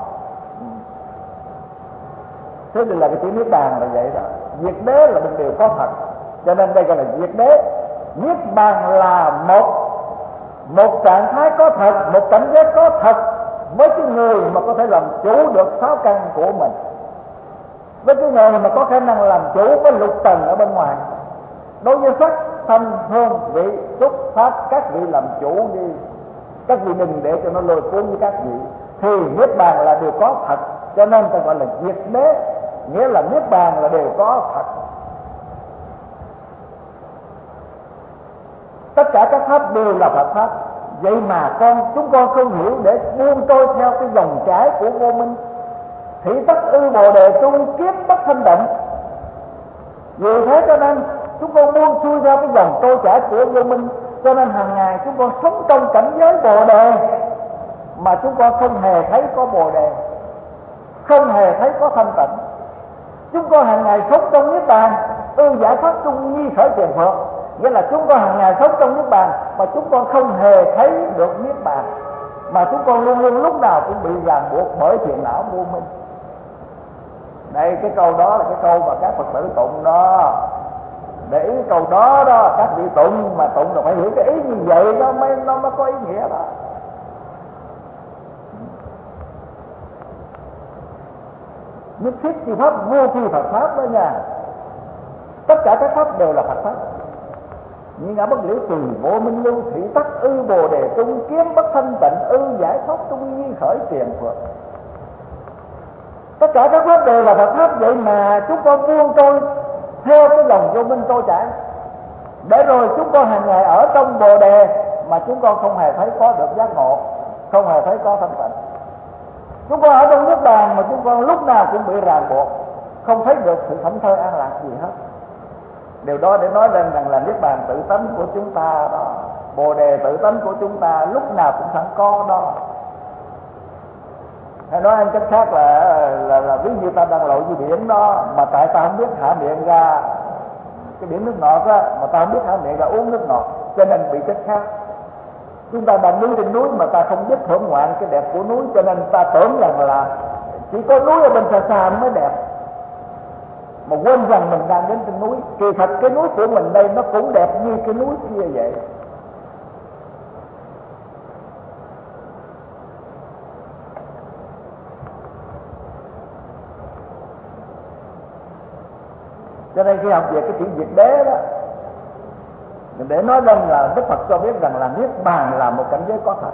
Thế thì là cái chữ niết bàn là vậy đó. Diệt đế là mình đều có thật, cho nên đây gọi là diệt đế. Niết bàn là một một trạng thái có thật, một cảnh giới có thật, với cái người mà có thể làm chủ được sáu căn của mình, với cái người mà có khả năng làm chủ với lục trần ở bên ngoài. Đối với sắc thanh hương vị xúc pháp, các vị làm chủ đi, các vị đừng để cho nó lôi cuốn với các vị, thì niết bàn là điều có thật. Cho nên ta gọi là diệt đế, nghĩa là niết bàn là điều có thật. Tất cả các pháp đều là Phật pháp. Vậy mà con chúng con không hiểu để buông trôi theo cái dòng chảy của vô minh. Thị tắc ư bồ đề tu kiếp bất thanh tịnh. Vì thế cho nên chúng con buông xuôi theo cái dòng trôi chảy của vô minh. Cho nên hàng ngày chúng con sống trong cảnh giới bồ đề, mà chúng con không hề thấy có bồ đề, không hề thấy có thanh tịnh. Chúng con hàng ngày sống trong niết bàn, ư giải thoát trung nhi khởi tiền Phật. Nghĩa là chúng con hàng ngày sống trong niết bàn, mà chúng con không hề thấy được niết bàn, mà chúng con luôn luôn lúc nào cũng bị ràng buộc bởi phiền não vô minh. Đây, cái câu đó là cái câu mà các Phật tử tụng đó. Để ý câu đó đó, các vị tụng mà tụng là phải hiểu cái ý như vậy đó mới nó mới có ý nghĩa đó. Nhất thiết chi pháp vô phi Phật pháp đó nha. Tất cả các pháp đều là Phật pháp. Nhưng ngã bất liễu từ vô minh lưu, thị tắc ư bồ đề tung kiếm bất thanh tịnh, ư giải thoát trung nhi khởi tiền Phật. Tất cả các pháp đều là Phật pháp. Vậy mà chúng con buông trôi theo cái dòng vô minh trôi chảy, để rồi chúng con hàng ngày ở trong bồ đề, mà chúng con không hề thấy có được giác ngộ, không hề thấy có thanh tịnh. Chúng con ở trong niết bàn mà chúng con lúc nào cũng bị ràng buộc, không thấy được sự thảnh thơi an lạc gì hết. Điều đó để nói lên rằng là niết bàn tự tánh của chúng ta đó, bồ đề tự tánh của chúng ta lúc nào cũng sẵn có đó. Hay nói anh cách khác là là, là ví như ta đang lội dưới biển đó, mà tại ta không biết hạ miệng ra cái biển nước ngọt á, mà ta không biết hạ miệng ra uống nước ngọt, cho nên bị cách khác. Chúng ta đang đứng trên núi mà ta không biết thưởng ngoạn cái đẹp của núi, cho nên ta tưởng rằng là chỉ có núi ở bên xa xa mới đẹp, mà quên rằng mình đang đến trên núi. Kỳ thật cái núi của mình đây nó cũng đẹp như cái núi kia vậy. Cho nên khi học về cái chữ diệt đế đó, để nói lên là Đức Phật cho biết rằng là niết bàn là một cảnh giới có thật.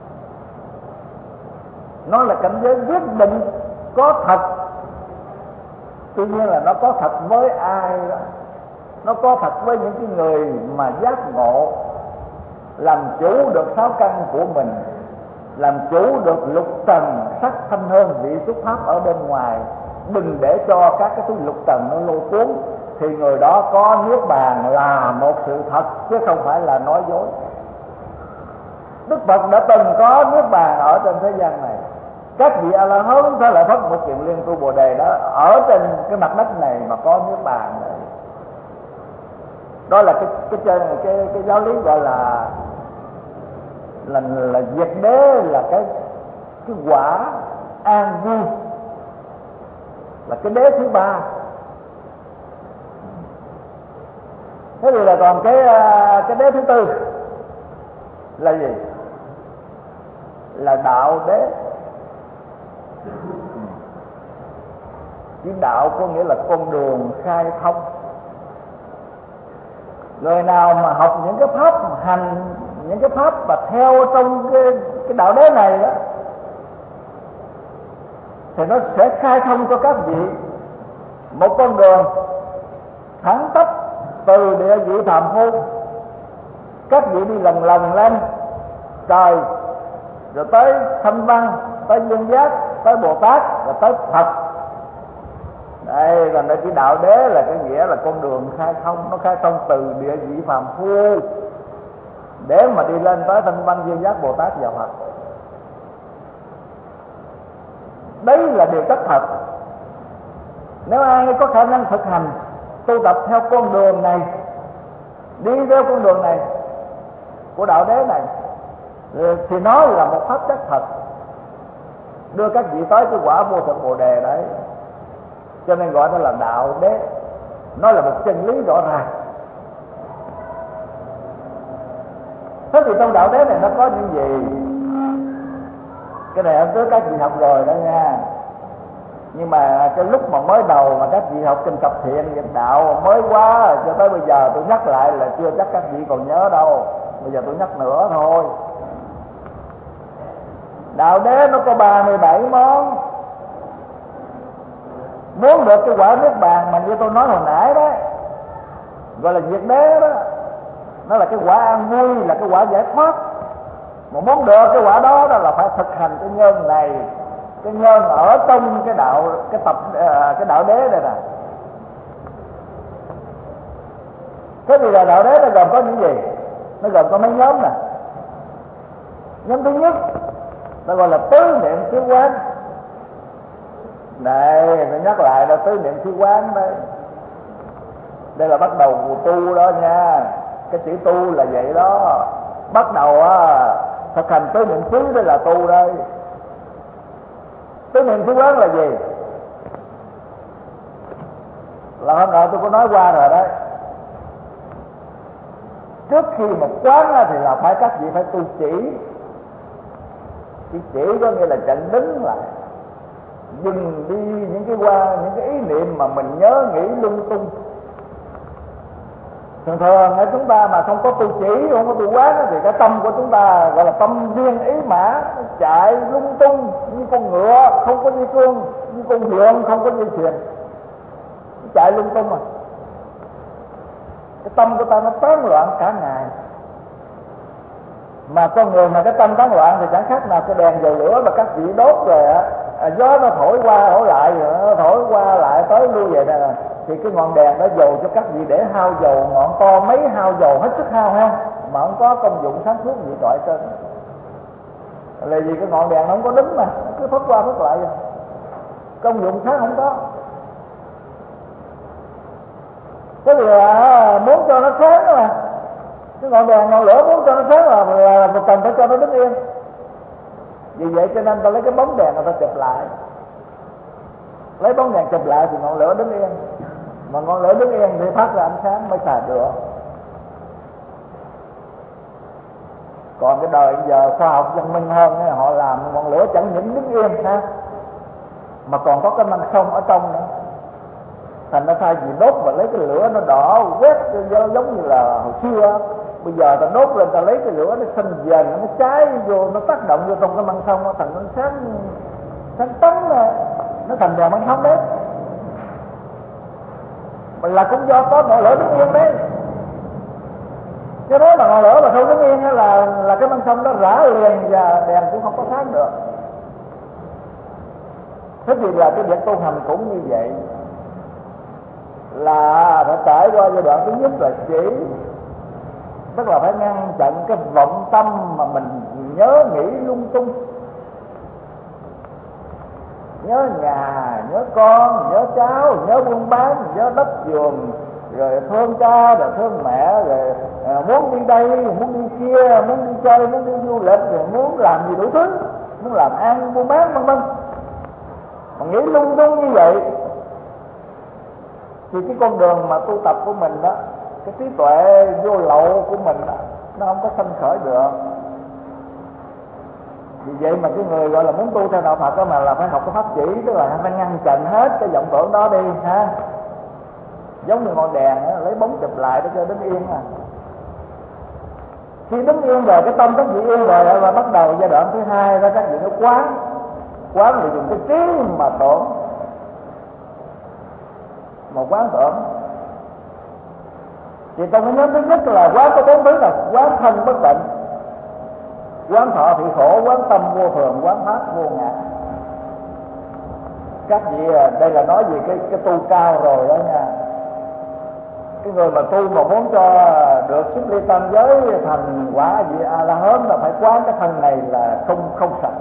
Nó là cảnh giới quyết định có thật. Tuy nhiên là nó có thật với ai đó? Nó có thật với những cái người mà giác ngộ, làm chủ được sáu căn của mình, làm chủ được lục trần sắc thanh hương vị xúc pháp ở bên ngoài, đừng để cho các cái thứ lục trần nó lôi cuốn, thì người đó có niết bàn là một sự thật, chứ không phải là nói dối. Đức Phật đã từng có niết bàn ở trên thế gian này. Các vị A La Hán thế lại phát một chuyện liên tu bồ đề đó, ở trên cái mặt đất này mà có niết bàn này. Đó là cái cái cái cái, cái giáo lý gọi là là là diệt đế, là cái cái quả an vui, là cái đế thứ ba. Thế thì là còn cái cái đế thứ tư là gì? Là đạo đế. Chữ đạo có nghĩa là con đường khai thông. Người nào mà học những cái pháp hành, những cái pháp mà theo trong cái, cái đạo đế này đó, thì nó sẽ khai thông cho các vị một con đường thẳng tắp từ địa vị phàm phu. Các vị đi lần lần lên trời, rồi tới thanh văn, tới duyên giác, tới Bồ Tát, rồi tới Phật. Đây là cái đạo đế, là cái nghĩa là con đường khai thông. Nó khai thông từ địa vị phàm phu để mà đi lên tới thanh văn, duyên giác, Bồ Tát và Phật. Đấy là điều tất thật. Nếu ai có khả năng thực hành tu tập theo con đường này, đi theo con đường này của đạo đế này, thì nó là một pháp chất thật, đưa các vị tới cái quả vô thượng bồ đề đấy. Cho nên gọi nó là đạo đế. Nó là một chân lý rõ ràng. Thế thì trong đạo đế này nó có những gì? Cái này hôm trước các vị học rồi đó nha. Nhưng mà cái lúc mà mới đầu mà các vị học kinh tập thiện nghiệp đạo mới quá, cho tới bây giờ tôi nhắc lại là chưa chắc các vị còn nhớ đâu. Bây giờ tôi nhắc nữa thôi. Đạo đế nó có ba mươi bảy món. Muốn được cái quả niết bàn mà như tôi nói hồi nãy đó, gọi là diệt đế đó, nó là cái quả an vui, là cái quả giải thoát. Mà muốn được cái quả đó, đó là phải thực hành cái nhân này. Cái nhân ở trong cái đạo, cái tập cái đạo đế đây nè. Thế thì là đạo đế nó gồm có những gì? Nó gồm có mấy nhóm nè. Nhóm thứ nhất nó gọi là tứ niệm xứ quán. Này, tôi nhắc lại là tứ niệm xứ quán đây. Đây là bắt đầu của tu đó nha. Cái chữ tu là vậy đó. Bắt đầu á, thực hành tứ niệm xứ đây là tu đây. Tứ niệm xứ quán là gì? Là hôm nọ tôi có nói qua rồi đấy. Trước khi mà quán á, thì là phải các vị phải tu chỉ. Chỉ chỉ có nghĩa là chặn đứng lại, dừng đi những cái qua những cái ý niệm mà mình nhớ nghĩ lung tung. Thường thường ở chúng ta mà không có tu chỉ, không có tu quán thì cái tâm của chúng ta gọi là tâm viên ý mã, chạy lung tung như con ngựa không có dây cương, như con vượn không có dây thuyền, chạy lung tung rồi. Cái tâm của ta nó tán loạn cả ngày. Mà con người mà cái tâm tán loạn thì chẳng khác nào cái đèn dầu lửa mà các vị đốt rồi á, à, gió nó thổi qua thổi lại, nó thổi qua lại tới lui vậy nè, thì cái ngọn đèn đó dầu cho các vị để hao dầu, ngọn to mấy hao dầu hết sức hao ha, mà không có công dụng sáng suốt gì trọi trên. Là vì cái ngọn đèn nó không có đứng mà, nó cứ phất qua phất lại vậy. Công dụng sáng không có. Cái là muốn cho nó sáng đó mà. Cái ngọn đèn ngọn lửa muốn cho nó sáng là, là, là cần phải cho nó đứng yên. Vì vậy cho nên ta lấy cái bóng đèn người ta chụp lại. Lấy bóng đèn chụp lại thì ngọn lửa đứng yên. Mà ngọn lửa đứng yên thì phát ra ánh sáng mới xài được. Còn cái đời giờ khoa học văn minh hơn, họ làm ngọn lửa chẳng những đứng yên ha, mà còn có cái măng không ở trong nữa. Thành ra thay vì đốt và lấy cái lửa nó đỏ quét giống như là hồi xưa, bây giờ ta đốt lên ta lấy cái lửa nó xanh dần, nó cháy vô, nó tác động vô trong cái măng không, thành nó sáng sáng tấn, nó thành đèn măng không đấy. Mà là cũng do có ngọn lửa đứng yên đấy. Cái đó là ngọn lửa mà không đứng yên là là cái măng không đó rã liền và đèn cũng không có sáng được. Thế thì là cái việc tu hành cũng như vậy, là phải trải qua giai đoạn thứ nhất là chỉ, tức là phải ngăn chặn cái vọng tâm mà mình nhớ nghĩ lung tung, nhớ nhà, nhớ con, nhớ cháu, nhớ buôn bán, nhớ đất vườn, rồi thương cha, rồi thương mẹ, rồi à, muốn đi đây, muốn đi kia, muốn đi chơi, muốn đi du lịch, rồi muốn làm gì đủ thứ, muốn làm ăn, buôn bán, vân vân. Mà nghĩ lung tung như vậy thì cái con đường mà tu tập của mình đó, cái trí tuệ vô lậu của mình đó, nó không có sanh khởi được. Vì vậy mà cái người gọi là muốn tu theo đạo Phật đó mà là phải học cái pháp chỉ, tức là phải ngăn chặn hết cái vọng tưởng đó đi ha. Giống như ngọn đèn đó, lấy bóng chụp lại để cho đứng yên à. Khi đứng yên rồi, cái tâm các vị yên rồi là bắt đầu giai đoạn thứ hai đó, các vị nó quán. Quán là dùng cái trí mà tưởng, mà quán tưởng. Thì trong cái nhóm thứ nhất là quán có bốn thứ là quán thân bất tịnh, quán thọ thị khổ, quán tâm vô thường, quán pháp vô ngã. Các vị đây là nói về cái cái tu cao rồi đó nha. Cái người mà tu mà muốn cho được xuất ly tam giới thành quả vị A La Hán là phải quán cái thân này là không không sạch.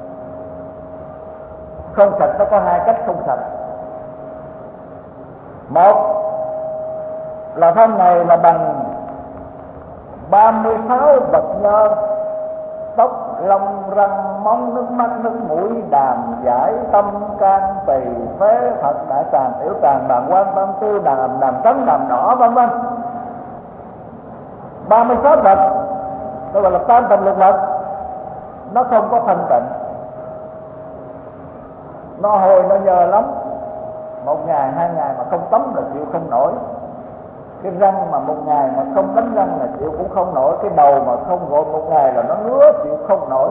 Không sạch nó có hai cách không sạch. Một là thân này là bằng ba mươi sáu vật nhơ, tóc, lông, răng, móng, nước mắt, nước mũi, đàm, giải, tâm, can, tỳ, phế, Phật, đại tràng, tiểu tràng, đàm quan, tam tư, đàm, đàm trắng, đàm đỏ, vân vân. ba mươi sáu vật, tôi gọi là tam tầm lục vật, nó không có thanh tịnh. nó hôi nó nhơ lắm, một ngày hai ngày mà không tắm là chịu không nổi. Cái răng mà một ngày mà không đánh răng là chịu cũng không nổi. Cái đầu mà không gội một ngày là nó ngứa chịu không nổi.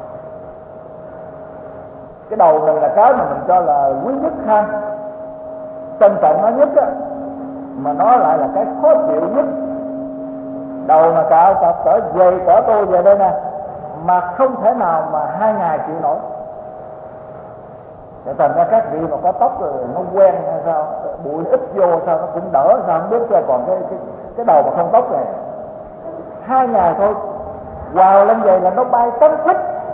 Cái đầu này là cái mà mình cho là quý nhất ha, trân trọng nó nhất á, mà nó lại là cái khó chịu nhất. Đầu mà cạo cạo cỡ về cỡ tôi về đây nè, mà không thể nào mà hai ngày chịu nổi. Để thành ra các vị mà có tóc rồi nó quen hay sao, bụi ít vô sao nó cũng đỡ sao không biết. Chứ còn cái cái cái đầu mà không tóc này hai ngày thôi vào lên về là nó bay tấn thích.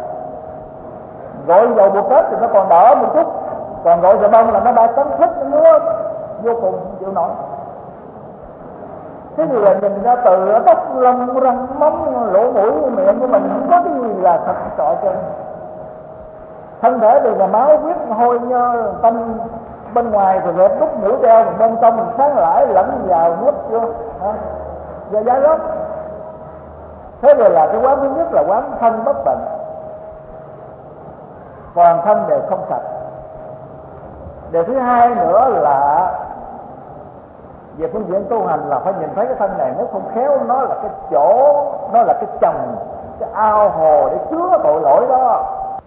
Gọi dầu bột kết thì nó còn đỡ một chút, còn gọi xà bông là nó bay tấn thích, nó ngứa vô cùng không chịu nổi. Thế thì là nhìn ra từ tóc lông răng móng lỗ mũi miệng của mình không có cái gì là thật trọ chân. Thân thể thì là máu huyết hôi nhơ tâm bên ngoài rồi rệp đúc mũi đeo, bên trong mình sáng lãi lẫn vào nuốt vô giờ giá lắm. Thế rồi là cái quán thứ nhất là quán thân bất bệnh, toàn thân đều không sạch. Điều thứ hai nữa là về phương diện tu hành là phải nhìn thấy cái thân này nếu không khéo nó là cái chỗ, nó là cái chồng, cái ao hồ để chứa tội lỗi đó.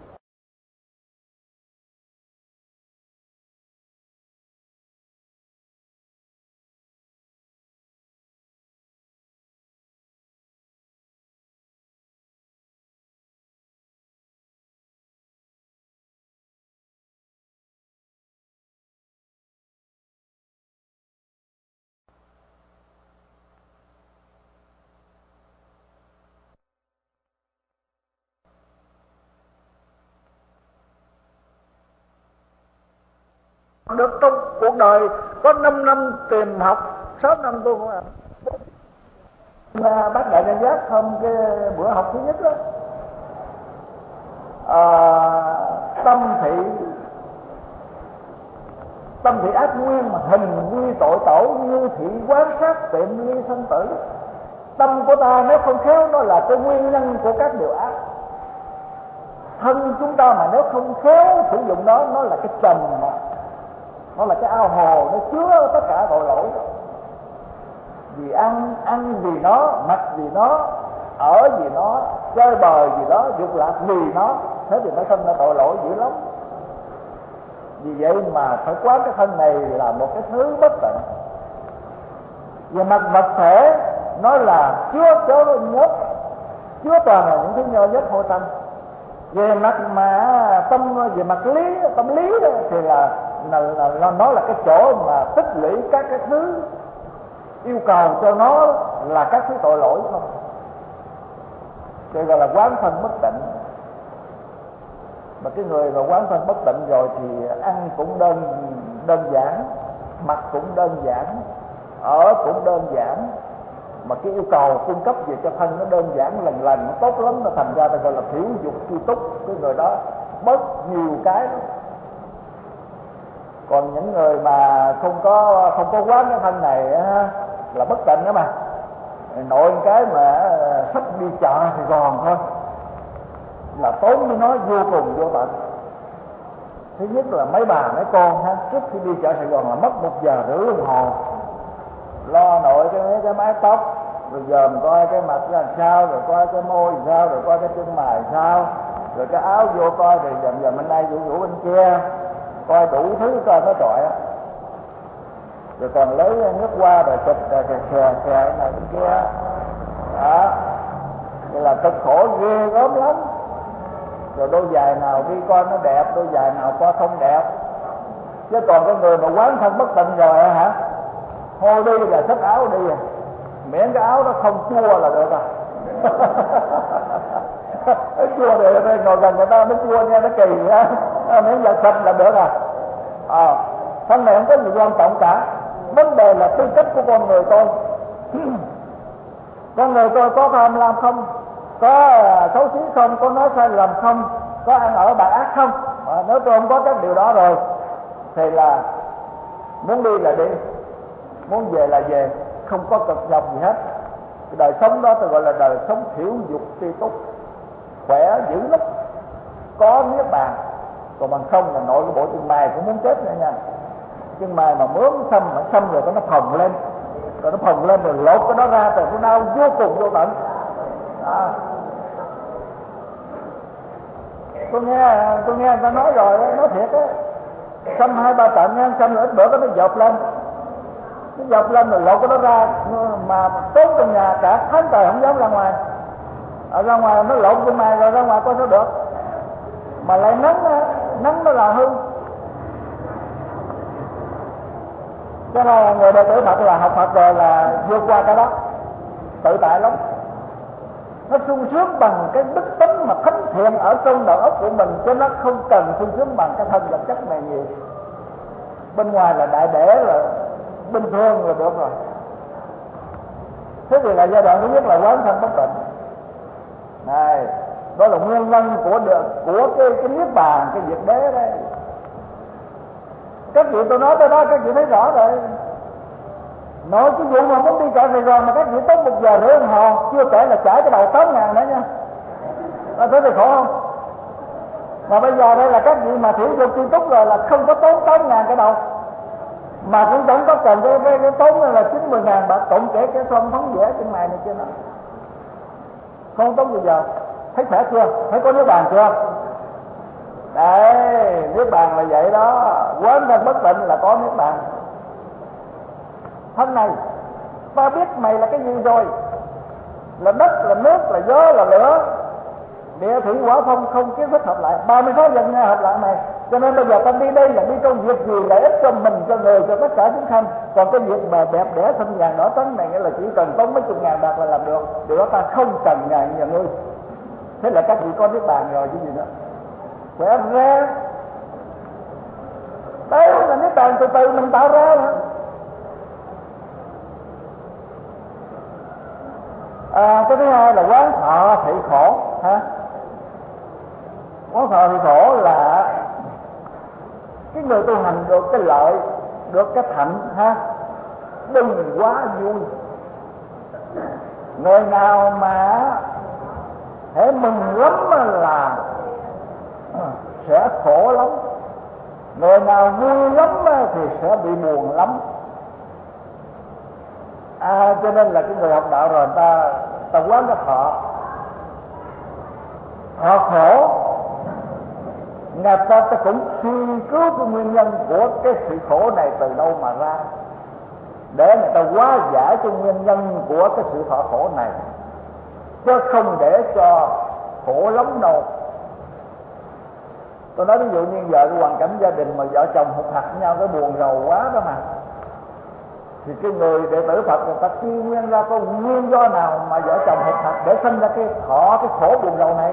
Được trong cuộc đời có năm năm tìm học, sáu năm tôi cũng là bác đại nhân giác hôm cái bữa học thứ nhất đó, à, tâm thị tâm thị ác nguyên mà hình quy tội tổ, như thị quán sát tiệm ly sanh tử. Tâm của ta nếu không khéo nó là cái nguyên nhân của các điều ác. Thân chúng ta mà nếu không khéo sử dụng nó, nó là cái chồng mà nó là cái ao hồ, nó chứa tất cả tội lỗi. Vì ăn, ăn vì nó, mặc vì nó, ở vì nó, chơi bời vì nó, dục lạc vì nó. Thế thì nó sinh ra tội lỗi dữ lắm. Vì vậy mà phải quán cái thân này là một cái thứ bất tịnh. Về mặt vật thể nó là chứa chớ nhất, chứa toàn là những thứ nhơ nhất hôi tanh. Về mặt mà tâm, về mặt lý, tâm lý thì là Là, là, là nó là cái chỗ mà tích lũy các cái thứ yêu cầu cho nó là các thứ tội lỗi không. Đây gọi là quán thân bất tịnh. Mà cái người mà quán thân bất tịnh rồi thì ăn cũng đơn đơn giản, mặc cũng đơn giản, ở cũng đơn giản, mà cái yêu cầu cung cấp về cho thân nó đơn giản lần lần nó tốt lắm. Nó thành ra ta gọi là thiểu dục chi túc. Cái người đó bớt nhiều cái đó. Còn những người mà không có không có quán cái thân này á, là bất tịnh đó mà. Nội cái mà sách đi chợ Sài Gòn thôi là tốn với nó vô cùng vô tận. Thứ nhất là mấy bà mấy con ha, trước khi đi chợ Sài Gòn là mất một giờ rưỡi đồng hồ lo nội cái mấy cái mái tóc, rồi dòm coi cái mặt ra làm sao, rồi coi cái môi làm sao, rồi coi cái chân mày làm sao, rồi cái áo vô coi, rồi dòm dòm bên đây vũ vũ bên kia, coi đủ thứ coi nó trọi á. Rồi còn lấy nước qua rồi chụp rồi khè khè khè này bên kia đó. Vậy là cực khổ ghê gớm lắm. Rồi đôi giày nào đi coi nó đẹp, đôi giày nào coi không đẹp. Chứ còn cái người mà quán thân bất tịnh rồi hả, thôi đi là xách áo đi à, miễn cái áo đó không chua là được à. Nó chua thì ngồi gần người ta nó chua nghe nó kỳ á, miễn là sạch là được à. À, thân này không có gì quan trọng cả. Vấn đề là tư cách của con người tôi. Con người tôi có tham lam không, có xấu xí không, có nói sai lầm không, có ăn ở bạc ác không. À, nếu tôi không có các điều đó rồi thì là muốn đi là đi, muốn về là về, không có cực nhọc gì hết. Cái đời sống đó tôi gọi là đời sống thiểu dục tri túc, khỏe dữ lắm, có niết bàn. còn bằng không là nội cái bộ chân mày cũng muốn chết nữa nha. Chân mày mà mướm xăm mà xăm rồi nó phồng lên, rồi nó phồng lên rồi lột cái đó ra rồi nó đau vô cùng vô tận. À. Tôi nghe tôi nghe người ta nói rồi, nói thiệt á, xăm hai ba trận nha, xăm rồi ít bữa nó dột lên, nó dột lên rồi lột cái đó ra, mà tốt trong nhà cả tháng trời không dám ra ngoài. Ở ra ngoài nó lộn chân mày rồi ra ngoài coi sao được, mà lại nắng á, nắng nó là hư. Cho nên là người đệ tử Phật là học Phật rồi là vượt qua cái đó, tự tại lắm. Nó sung sướng bằng cái đức tính mà thánh thiện ở trong đầu óc của mình, cho nó không cần sung sướng bằng cái thân vật chất này nhiều. Bên ngoài là đại để là bình thường là được rồi. Thế thì là giai đoạn thứ nhất là quán thân bất tịnh. Này, đó là nguyên nhân của được của cái cái niết bàn, cái diệt đế đấy. Các vị tôi nói tới đó các vị thấy rõ rồi. Nói cái vụ mà muốn đi chợ Sài Gòn mà các vị tốn một giờ rưỡi đồng hồ, chưa kể là trả cái đầu tám ngàn nữa nha. Đó thấy thì khổ không? Mà bây giờ đây là các vị mà thiểu dục tri túc rồi là không có tốn tám ngàn cái đầu, mà cũng chẳng có cần cái, cái, cái tốn là chín mươi ngàn bạc cộng kể cái son phấn vẽ trên mày này kia đó. Không tốn bao giờ. Thấy khỏe chưa? Thấy có niết bàn chưa? Đấy, niết bàn là vậy đó. Quán thân bất tịnh là có niết bàn. Thân này ta biết mày là cái gì rồi? Là đất, là nước, là gió, là lửa, địa thủy hỏa phong, không kiến thức hợp lại, ba mươi sáu dân nghe hợp lại mày. Cho nên bây giờ ta đi đây là đi công việc gì lợi ích cho mình, cho người, cho tất cả chúng sanh. Còn cái việc mà đẹp đẽ xanh vàng đỏ trắng này nghĩa là chỉ cần tốn mấy chục ngàn bạc là làm được. Điều đó ta không cần ngàn nhà ngươi. Thế là các vị có niết bàn rồi chứ gì nữa. Khỏe ra. Đấy là niết bàn từ từ mình tạo ra mà. À, cái thứ hai là quán thọ thị khổ ha. Quán thọ thị khổ là cái người tu hành được cái lợi, được cái thạnh ha, đừng quá vui. Người nào mà hễ mừng lắm là sẽ khổ lắm, người nào vui lắm thì sẽ bị buồn lắm. À, cho nên là cái người học đạo rồi ta ta quán cái thọ thọ khổ, người ta, ta cũng suy cứu cái nguyên nhân của cái sự khổ này từ đâu mà ra, để người ta hóa giải cái nguyên nhân của cái sự thọ khổ này, chứ không để cho khổ lắm đâu. Tôi nói ví dụ như giờ cái hoàn cảnh gia đình mà vợ chồng hụt hặc nhau, cái buồn rầu quá đó mà, thì cái người đệ tử Phật người ta truy nguyên ra có nguyên do nào mà vợ chồng hụt hặc để sinh ra cái thọ cái khổ buồn rầu này.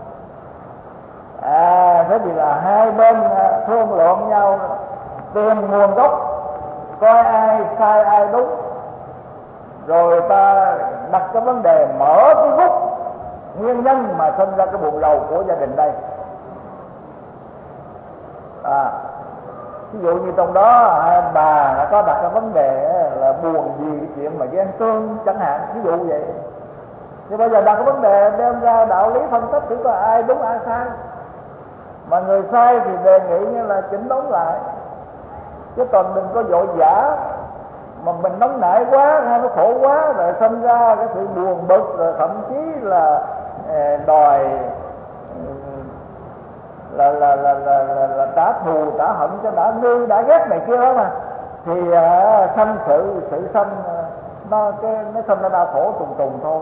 À, thế thì là hai bên thương lượng nhau tìm nguồn gốc, coi ai sai ai đúng, rồi ta đặt cái vấn đề mở cái gốc nguyên nhân mà sinh ra cái buồn rầu của gia đình đây. À, ví dụ như trong đó bà đã có đặt cái vấn đề là buồn vì cái chuyện mà ghen tương chẳng hạn, ví dụ vậy. Thì bây giờ đặt cái vấn đề đem ra đạo lý phân tích thử coi ai đúng ai sai, mà người sai thì đề nghị như là chỉnh đốn lại, chứ còn đừng có vội vã mà mình nóng nảy quá hay nó khổ quá rồi sinh ra cái sự buồn bực, rồi thậm chí là đòi là là là là, là, là trả thù trả hận cho đã ngư đã ghét này kia đó mà, thì uh, sanh sự sự sanh uh, nó cái nó sanh ra đau khổ trùng trùng thôi.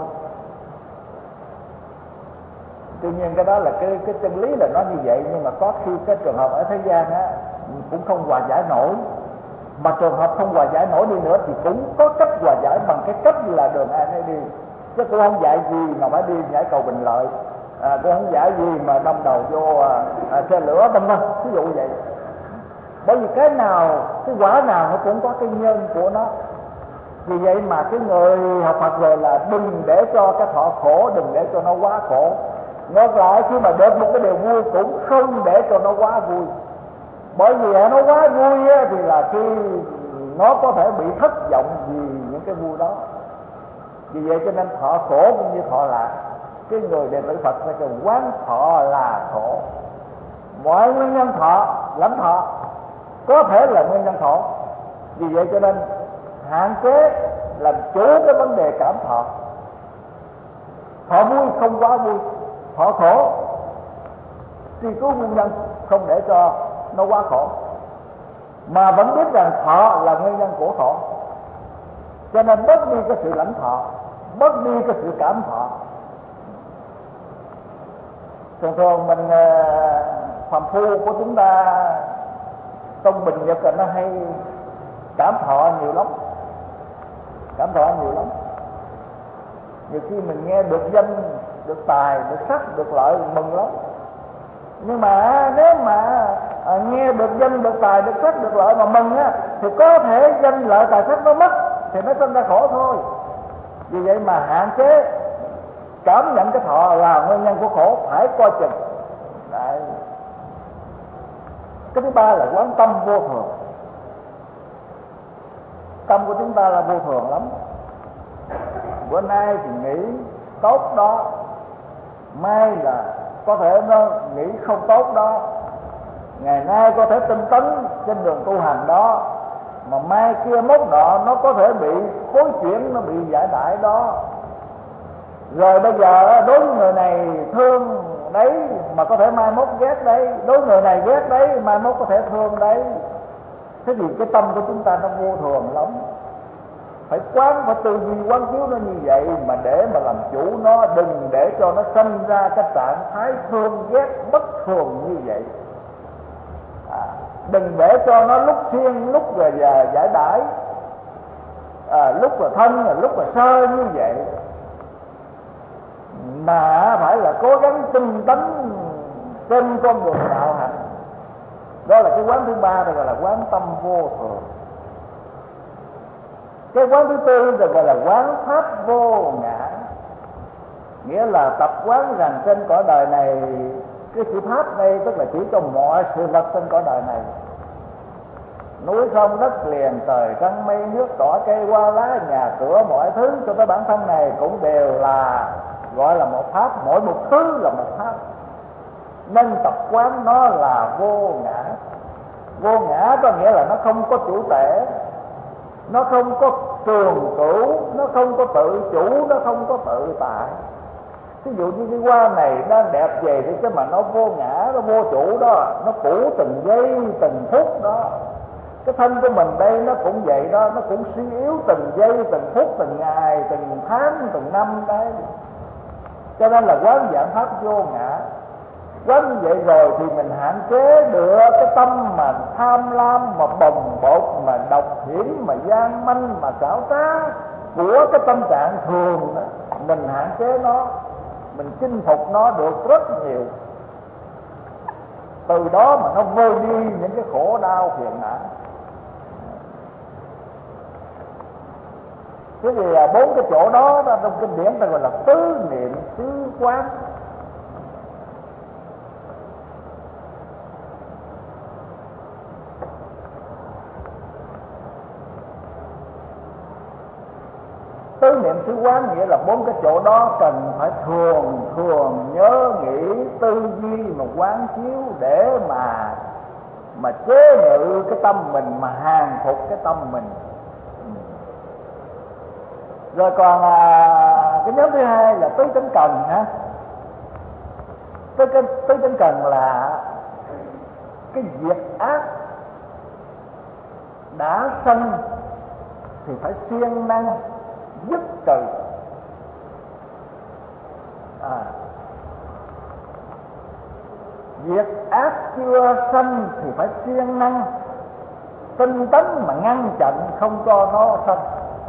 Tuy nhiên cái đó là cái cái chân lý là nó như vậy, nhưng mà có khi cái trường hợp ở thế gian á cũng không hòa giải nổi, mà trường hợp không hòa giải nổi đi nữa thì cũng có cách hòa giải bằng cái cách là đường ai nấy đi, chứ cũng không dạy gì mà phải đi nhảy cầu Bình Lợi, à, cũng không dạy gì mà đâm đầu vô à, à, xe lửa vân vân, ví dụ vậy. Bởi vì cái nào cái quả nào nó cũng có cái nhân của nó. Vì vậy mà cái người học Phật rồi là đừng để cho cái thọ khổ, đừng để cho nó quá khổ. Ngược lại khi mà được một cái điều vui cũng không để cho nó quá vui, bởi vì nó quá vui á, thì là khi nó có thể bị thất vọng vì những cái vui đó. Vì vậy cho nên thọ khổ cũng như thọ lạc. Cái người đệ tử Phật phải cần quán thọ là khổ, mọi nguyên nhân thọ lãnh thọ có thể là nguyên nhân khổ. Vì vậy cho nên hạn chế làm chủ cái vấn đề cảm thọ. Thọ vui không quá vui, thọ khổ truy cứu nguyên nhân không để cho nó quá khổ, mà vẫn biết rằng thọ là nguyên nhân của khổ, cho nên bớt đi cái sự lãnh thọ, bớt đi cái sự cảm thọ. Thường thường mình phàm phu của chúng ta trong bình nhật là nó hay cảm thọ nhiều lắm, cảm thọ nhiều lắm. Nhiều khi mình nghe được danh, được tài, được sắc, được lợi mừng lắm. Nhưng mà nếu mà à, nghe được danh, được tài, được sắc, được lợi mà mừng á, thì có thể danh lợi tài sắc nó mất thì nó sinh ra khổ thôi. Vì vậy mà hạn chế cảm nhận cái thọ là nguyên nhân của khổ, phải coi chừng. Đấy. Cái thứ ba là quán tâm vô thường. Tâm của chúng ta là vô thường lắm. Bữa nay thì nghĩ tốt đó, mai là có thể nó nghĩ không tốt đó, ngày nay có thể tinh tấn trên đường tu hành đó, mà mai kia mốt nọ nó có thể bị khối chuyển, nó bị giải đãi đó. Rồi bây giờ đối với người này thương đấy mà có thể mai mốt ghét đấy, đối với người này ghét đấy mai mốt có thể thương đấy. Thế thì cái tâm của chúng ta nó vô thường lắm. Phải quán, phải tư duy quán chiếu nó như vậy, mà để mà làm chủ nó, đừng để cho nó sinh ra cái trạng thái thương ghét bất thường như vậy. À, đừng để cho nó lúc siêng lúc là giải đãi, à, lúc là thân, lúc là sơ như vậy, mà phải là cố gắng tinh tấn trên con đường đạo hạnh. Đó là cái quán thứ ba, được gọi là quán tâm vô thường. Cái quán thứ tư được gọi là quán pháp vô ngã, nghĩa là tập quán rằng trên cõi đời này, cái sự pháp đây tức là chỉ cho mọi sự vật trên cõi đời này, núi sông đất liền, trời trăng mây nước cỏ cây hoa lá, nhà cửa, mọi thứ cho tới bản thân này cũng đều là gọi là một pháp, mỗi một thứ là một pháp. Nên tập quán nó là vô ngã. Vô ngã có nghĩa là nó không có chủ thể, nó không có trường cửu, nó không có tự chủ, nó không có tự tại. Ví dụ như cái hoa này đang đẹp về thì cái mà nó vô ngã, nó vô chủ đó, nó cũ từng giây từng phút đó. Cái thân của mình đây nó cũng vậy đó, nó cũng suy yếu từng giây từng phút, từng ngày, từng tháng, từng năm đấy. Cho nên là quán dạng pháp vô ngã. Quán như vậy rồi thì mình hạn chế được cái tâm mà tham lam, mà bồng bột, mà độc hiểm, mà gian manh, mà xảo trá của cái tâm trạng thường đó. Mình hạn chế nó, mình chinh phục nó được rất nhiều. Từ đó mà nó vơi đi những cái khổ đau phiền não. Thế thì bốn cái chỗ đó trong kinh điển ta gọi là tứ niệm xứ quán. Tứ niệm xứ quán nghĩa là bốn cái chỗ đó cần phải thường thường nhớ nghĩ, tư duy mà quán chiếu để mà mà chế ngự cái tâm mình, mà hàng phục cái tâm mình. Rồi còn à, cái nhóm thứ hai là tứ chánh cần ha. Tứ, tứ chánh cần là cái việc ác đã sanh thì phải siêng năng dứt trừ. À, việc ác chưa sanh thì phải siêng năng tinh tấn mà ngăn chặn không cho nó sanh.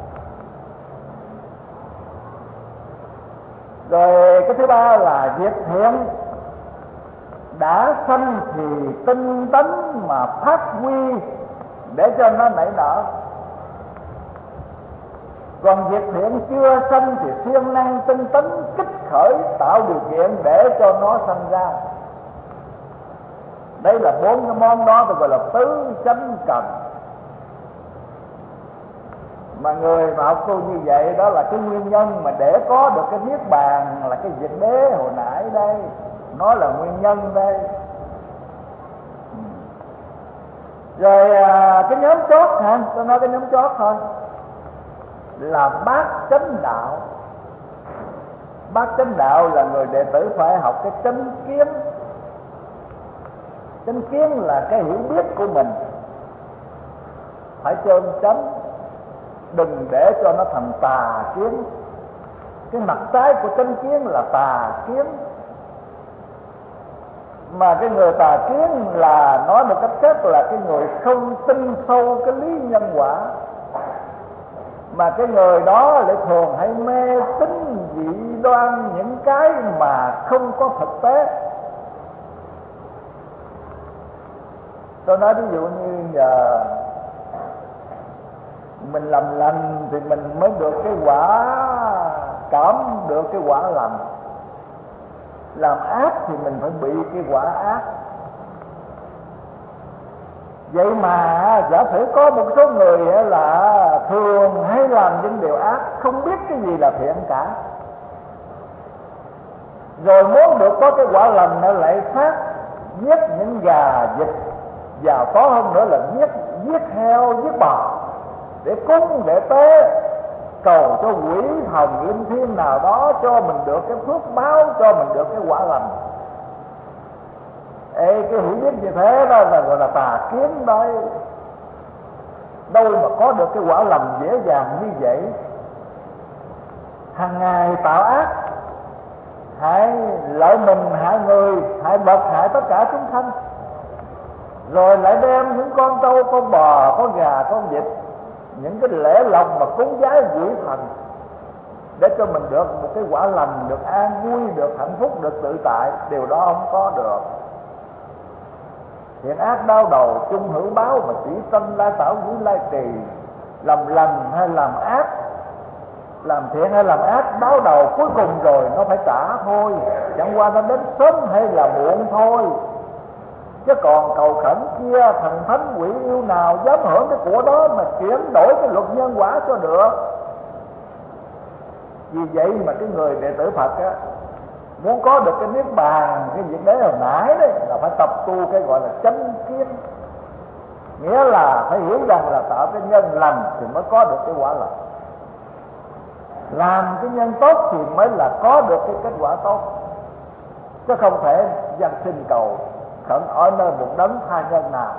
Rồi cái thứ ba là việc thiện đã sanh thì tinh tấn mà phát huy để cho nó nảy nở. Còn việc thiện chưa sanh thì siêng năng tinh tấn kích khởi, tạo điều kiện để cho nó sanh ra. Đây là bốn cái món đó tôi gọi là tứ chánh cần. Mà người mà học tu như vậy đó là cái nguyên nhân mà để có được cái niết bàn, là cái diệt đế hồi nãy đây, nó là nguyên nhân đây. Rồi à, cái nhóm chót hả, tôi nói cái nhóm chót thôi, là bát chánh đạo. Bát chánh đạo là người đệ tử phải học cái chánh kiến. Chánh kiến là cái hiểu biết của mình, phải trơn chánh, đừng để cho nó thành tà kiến. Cái mặt trái của chánh kiến là tà kiến. Mà cái người tà kiến là nói một cách khác là cái người không tin sâu cái lý nhân quả. Mà cái người đó lại thường hay mê tín dị đoan những cái mà không có thực tế. Tôi nói ví dụ như giờ mình làm lành thì mình mới được cái quả, cảm được cái quả lành. Làm ác thì mình phải bị cái quả ác. Vậy mà giả sử có một số người là thường hay làm những điều ác, không biết cái gì là thiện cả, rồi muốn được có cái quả lành nó lại sát giết những gà vịt, và có hơn nữa là giết giết heo giết bò để cúng để tế, cầu cho quỷ thần linh thiêng nào đó cho mình được cái phước báo, cho mình được cái quả lành. Ê, cái hiểu biết như thế đó là gọi là tà kiến đấy. Đâu mà có được cái quả lành dễ dàng như vậy. Hàng ngày tạo ác, hại lợi mình, hại người, hại vật, hại tất cả chúng sanh, rồi lại đem những con trâu, con bò, con gà, con vịt, những cái lễ lộc mà cúng vái quỷ thần để cho mình được một cái quả lành, được an vui, được hạnh phúc, được tự tại. Điều đó không có được. Thiện ác đau đầu chung hữu báo, mà chỉ tâm lai tảo vũ lai trì. Làm lành hay làm ác, làm thiện hay làm ác, đau đầu cuối cùng rồi nó phải trả thôi. Chẳng qua nó đến sớm hay là muộn thôi. Chứ còn cầu khẩn kia thần thánh quỷ yêu nào dám hưởng cái của đó mà chuyển đổi cái luật nhân quả cho được. Vì vậy mà cái người đệ tử Phật á, muốn có được cái niết bàn, cái việc đấy hồi nãy đấy, là phải tập tu cái gọi là chánh kiến. Nghĩa là phải hiểu rằng là tạo cái nhân lành thì mới có được cái quả lành, làm cái nhân tốt thì mới là có được cái kết quả tốt, chứ không thể dân sinh cầu khẩn ở nơi một đấng tha nhân nào.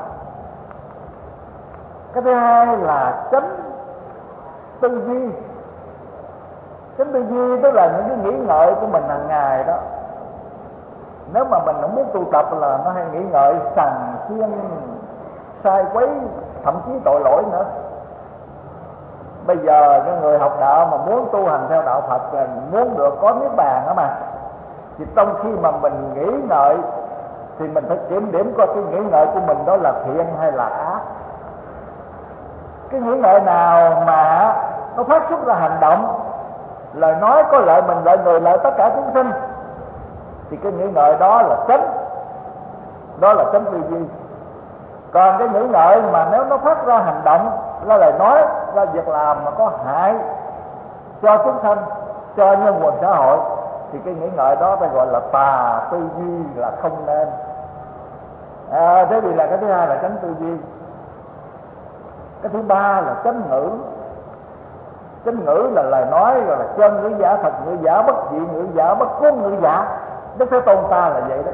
Cái thứ hai là chánh tư duy. Chánh tư duy tức là những cái nghĩ ngợi của mình hàng ngày đó. Nếu mà mình không muốn tu tập là nó hay nghĩ ngợi sằng xiên, sai quấy, thậm chí tội lỗi nữa. Bây giờ cái người học đạo mà muốn tu hành theo đạo Phật, muốn được có niết bàn đó mà, thì trong khi mà mình nghĩ ngợi thì mình phải kiểm điểm coi cái nghĩ ngợi của mình đó là thiện hay là ác. Cái nghĩ ngợi nào mà nó phát xuất ra hành động, lời nói có lợi mình, lợi người, lợi tất cả chúng sinh, thì cái nghĩ ngợi đó là chánh, đó là chánh tư duy. Còn cái nghĩ ngợi mà nếu nó phát ra hành động, ra lời nói, ra việc làm mà có hại cho chúng sanh, cho nhân quần xã hội, thì cái nghĩ ngợi đó phải gọi là tà tư duy, là không nên. À, thế thì là cái thứ hai là chánh tư duy. Cái thứ ba là chánh ngữ. Chánh ngữ là lời nói, gọi là chân ngữ giả, thật ngữ giả, bất dị ngữ giả, bất cúng ngữ giả. Đức Thế Tôn ta là vậy đấy.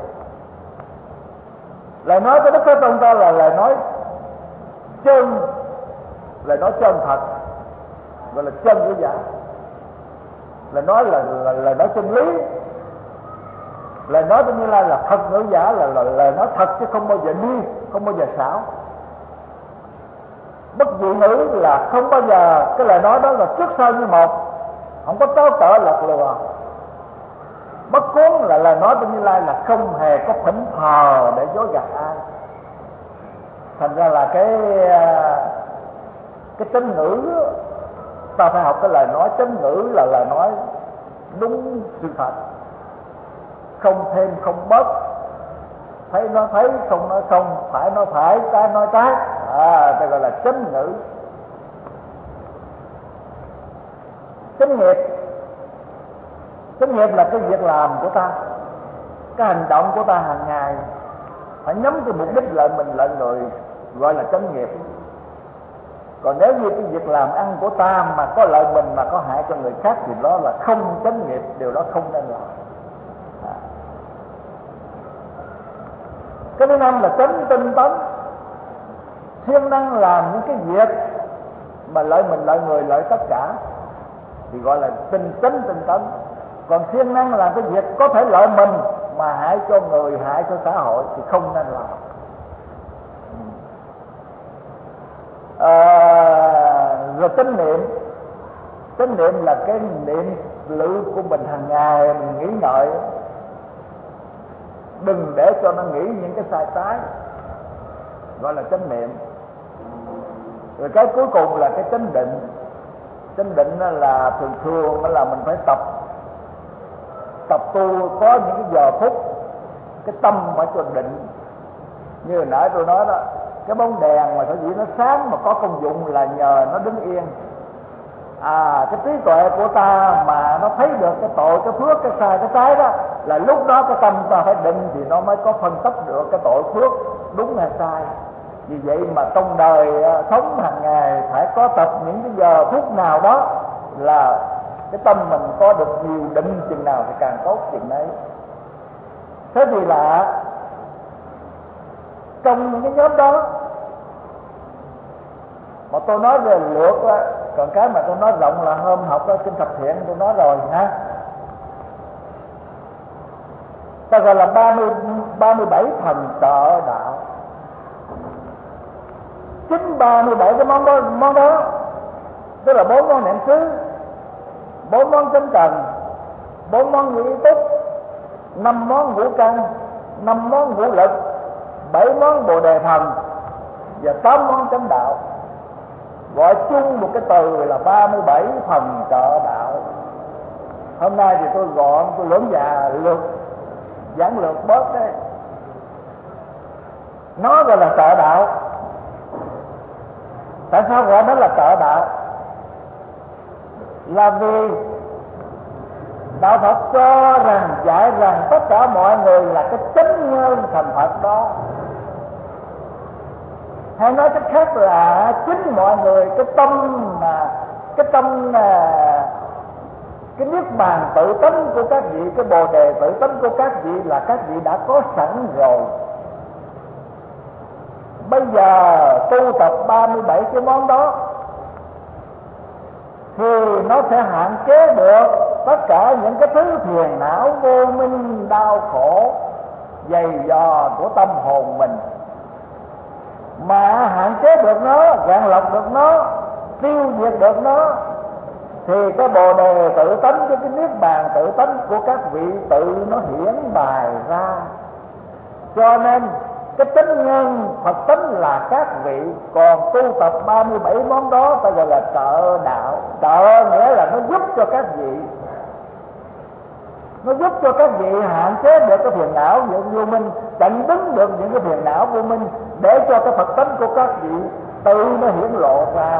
Lời nói của Đức Thế Tôn ta là lời nói chân, lời nói chân thật, gọi là chân ngữ giả. Lời nói là, là lời nói chân lý. Lời nói của Như Lai là thật ngữ giả, là lời, lời nói thật chứ không bao giờ đi, không bao giờ xảo. Bất dị ngữ là không bao giờ cái lời nói đó là trước sau như một, không có tráo trở lật lừa. Bất cuốn là lời nói của Như Lai là không hề có phỉnh phờ để dối gạt ai. Thành ra là cái cái chánh ngữ, ta phải học cái lời nói chánh ngữ là lời nói đúng sự thật, không thêm không bớt, thấy nói thấy, không nói không, phải nói phải, trái nói trái. À, ta gọi là chánh ngữ. Chánh nghiệp. Chánh nghiệp là cái việc làm của ta, cái hành động của ta hàng ngày phải nhắm cái mục đích lợi mình, lợi người, gọi là chánh nghiệp. Còn nếu như cái việc làm ăn của ta mà có lợi mình mà có hại cho người khác thì đó là không chánh nghiệp, điều đó không nên làm. À. Cái thứ năm là chánh tinh tấn, siêng năng làm những cái việc mà lợi mình, lợi người, lợi tất cả thì gọi là tinh chánh tinh tấn. Còn siêng năng làm cái việc có thể lợi mình mà hại cho người, hại cho xã hội thì không nên làm. À, rồi chánh niệm, chánh niệm là cái niệm lự của mình hàng ngày, mình nghĩ ngợi, đừng để cho nó nghĩ những cái sai trái, gọi là chánh niệm. Rồi cái cuối cùng là cái chánh định. Chánh định là thường thường là mình phải tập tập tu, có những cái giờ phút cái tâm phải cho định. Như hồi nãy tôi nói đó, cái bóng đèn mà sở dĩ nó sáng mà có công dụng là nhờ nó đứng yên. À, cái trí tuệ của ta mà nó thấy được cái tội, cái phước, cái sai, cái trái đó, là lúc đó cái tâm ta phải định thì nó mới có phân tích được cái tội phước đúng hay sai. Vì vậy mà trong đời sống hàng ngày phải có tập những cái giờ phút nào đó là cái tâm mình có được nhiều định chừng nào thì càng tốt chừng đấy. Thế thì là trong những cái nhóm đó mà tôi nói về lược đó, còn cái mà tôi nói rộng là hôm học đó kinh thập thiện tôi nói rồi ha. Ta gọi là ba mươi bảy phần trợ đạo. Chính ba mươi bảy cái món đó, món đó tức là bốn món niệm xứ, bốn món chánh cần, bốn món ngũ túc, năm món ngũ căn, năm món ngũ lực, bảy món bồ đề thần và tám món chánh đạo, gọi chung một cái từ là ba mươi bảy phần trợ đạo. Hôm nay thì tôi gọn, tôi lớn già lược giảng lược bớt đấy. Nó gọi là trợ đạo. Tại sao gọi nó là trợ đạo? Là vì đạo Phật cho rằng, dạy rằng tất cả mọi người là cái chánh nhân thành Phật đó. Hay nói cách khác là chính mọi người cái tâm mà cái tâm cái niết bàn tự tánh của các vị, cái bồ đề tự tánh của các vị là các vị đã có sẵn rồi. Bây giờ tu tập ba mươi bảy cái món đó thì nó sẽ hạn chế được tất cả những cái thứ phiền não vô minh, đau khổ dày dò của tâm hồn mình. Mà hạn chế được nó, gạn lọc được nó, tiêu diệt được nó thì cái bồ đề tự tánh, cái niết bàn tự tánh của các vị tự nó hiển bài ra. Cho nên cái chánh nhân Phật tánh là các vị, còn tu tập ba mươi bảy món đó ta gọi là trợ đạo. Trợ nghĩa là nó giúp cho các vị, nó giúp cho các vị hạn chế được cái phiền não vô minh, chặn đứng được những cái phiền não vô minh, để cho cái Phật tánh của các vị tự nó hiển lộ ra.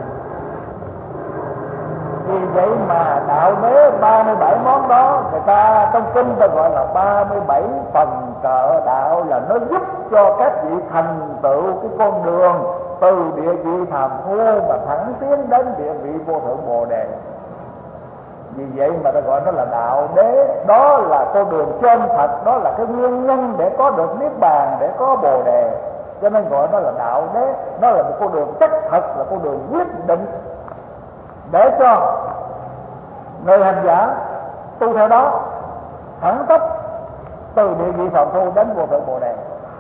Vì vậy mà đạo đế ba mươi bảy món đó, người ta trong kinh ta gọi là ba mươi bảy phần trợ đạo, là nó giúp cho các vị thành tựu cái con đường từ địa vị phàm phu mà thẳng tiến đến địa vị vô thượng bồ đề. Vì vậy mà ta gọi nó là đạo đế. Đó là con đường chân thật, đó là cái nguyên nhân để có được niết bàn, để có bồ đề. Cho nên gọi nó là đạo đế. Nó là một con đường chắc thật, là con đường quyết định để cho người hành giả tu theo đó thẳng tắp từ địa vị phàm phu đến vô thượng bồ đề.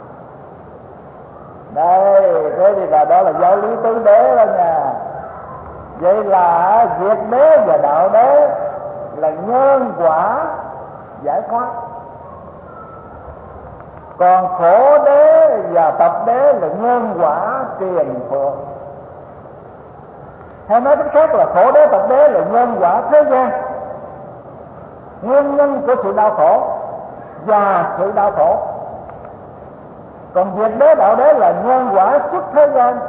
Đây, thế thì là đó là giáo lý tứ đế đó nha. Vậy là diệt đế và đạo đế là nhân quả giải thoát, còn khổ đế và tập đế là nhân quả tiền phượng. Hay nói cách khác là khổ đế tập đế là nhân quả thế gian, nguyên nhân của sự đau khổ và sự đau khổ. Còn diệt đế đạo đế là nhân quả xuất thế gian,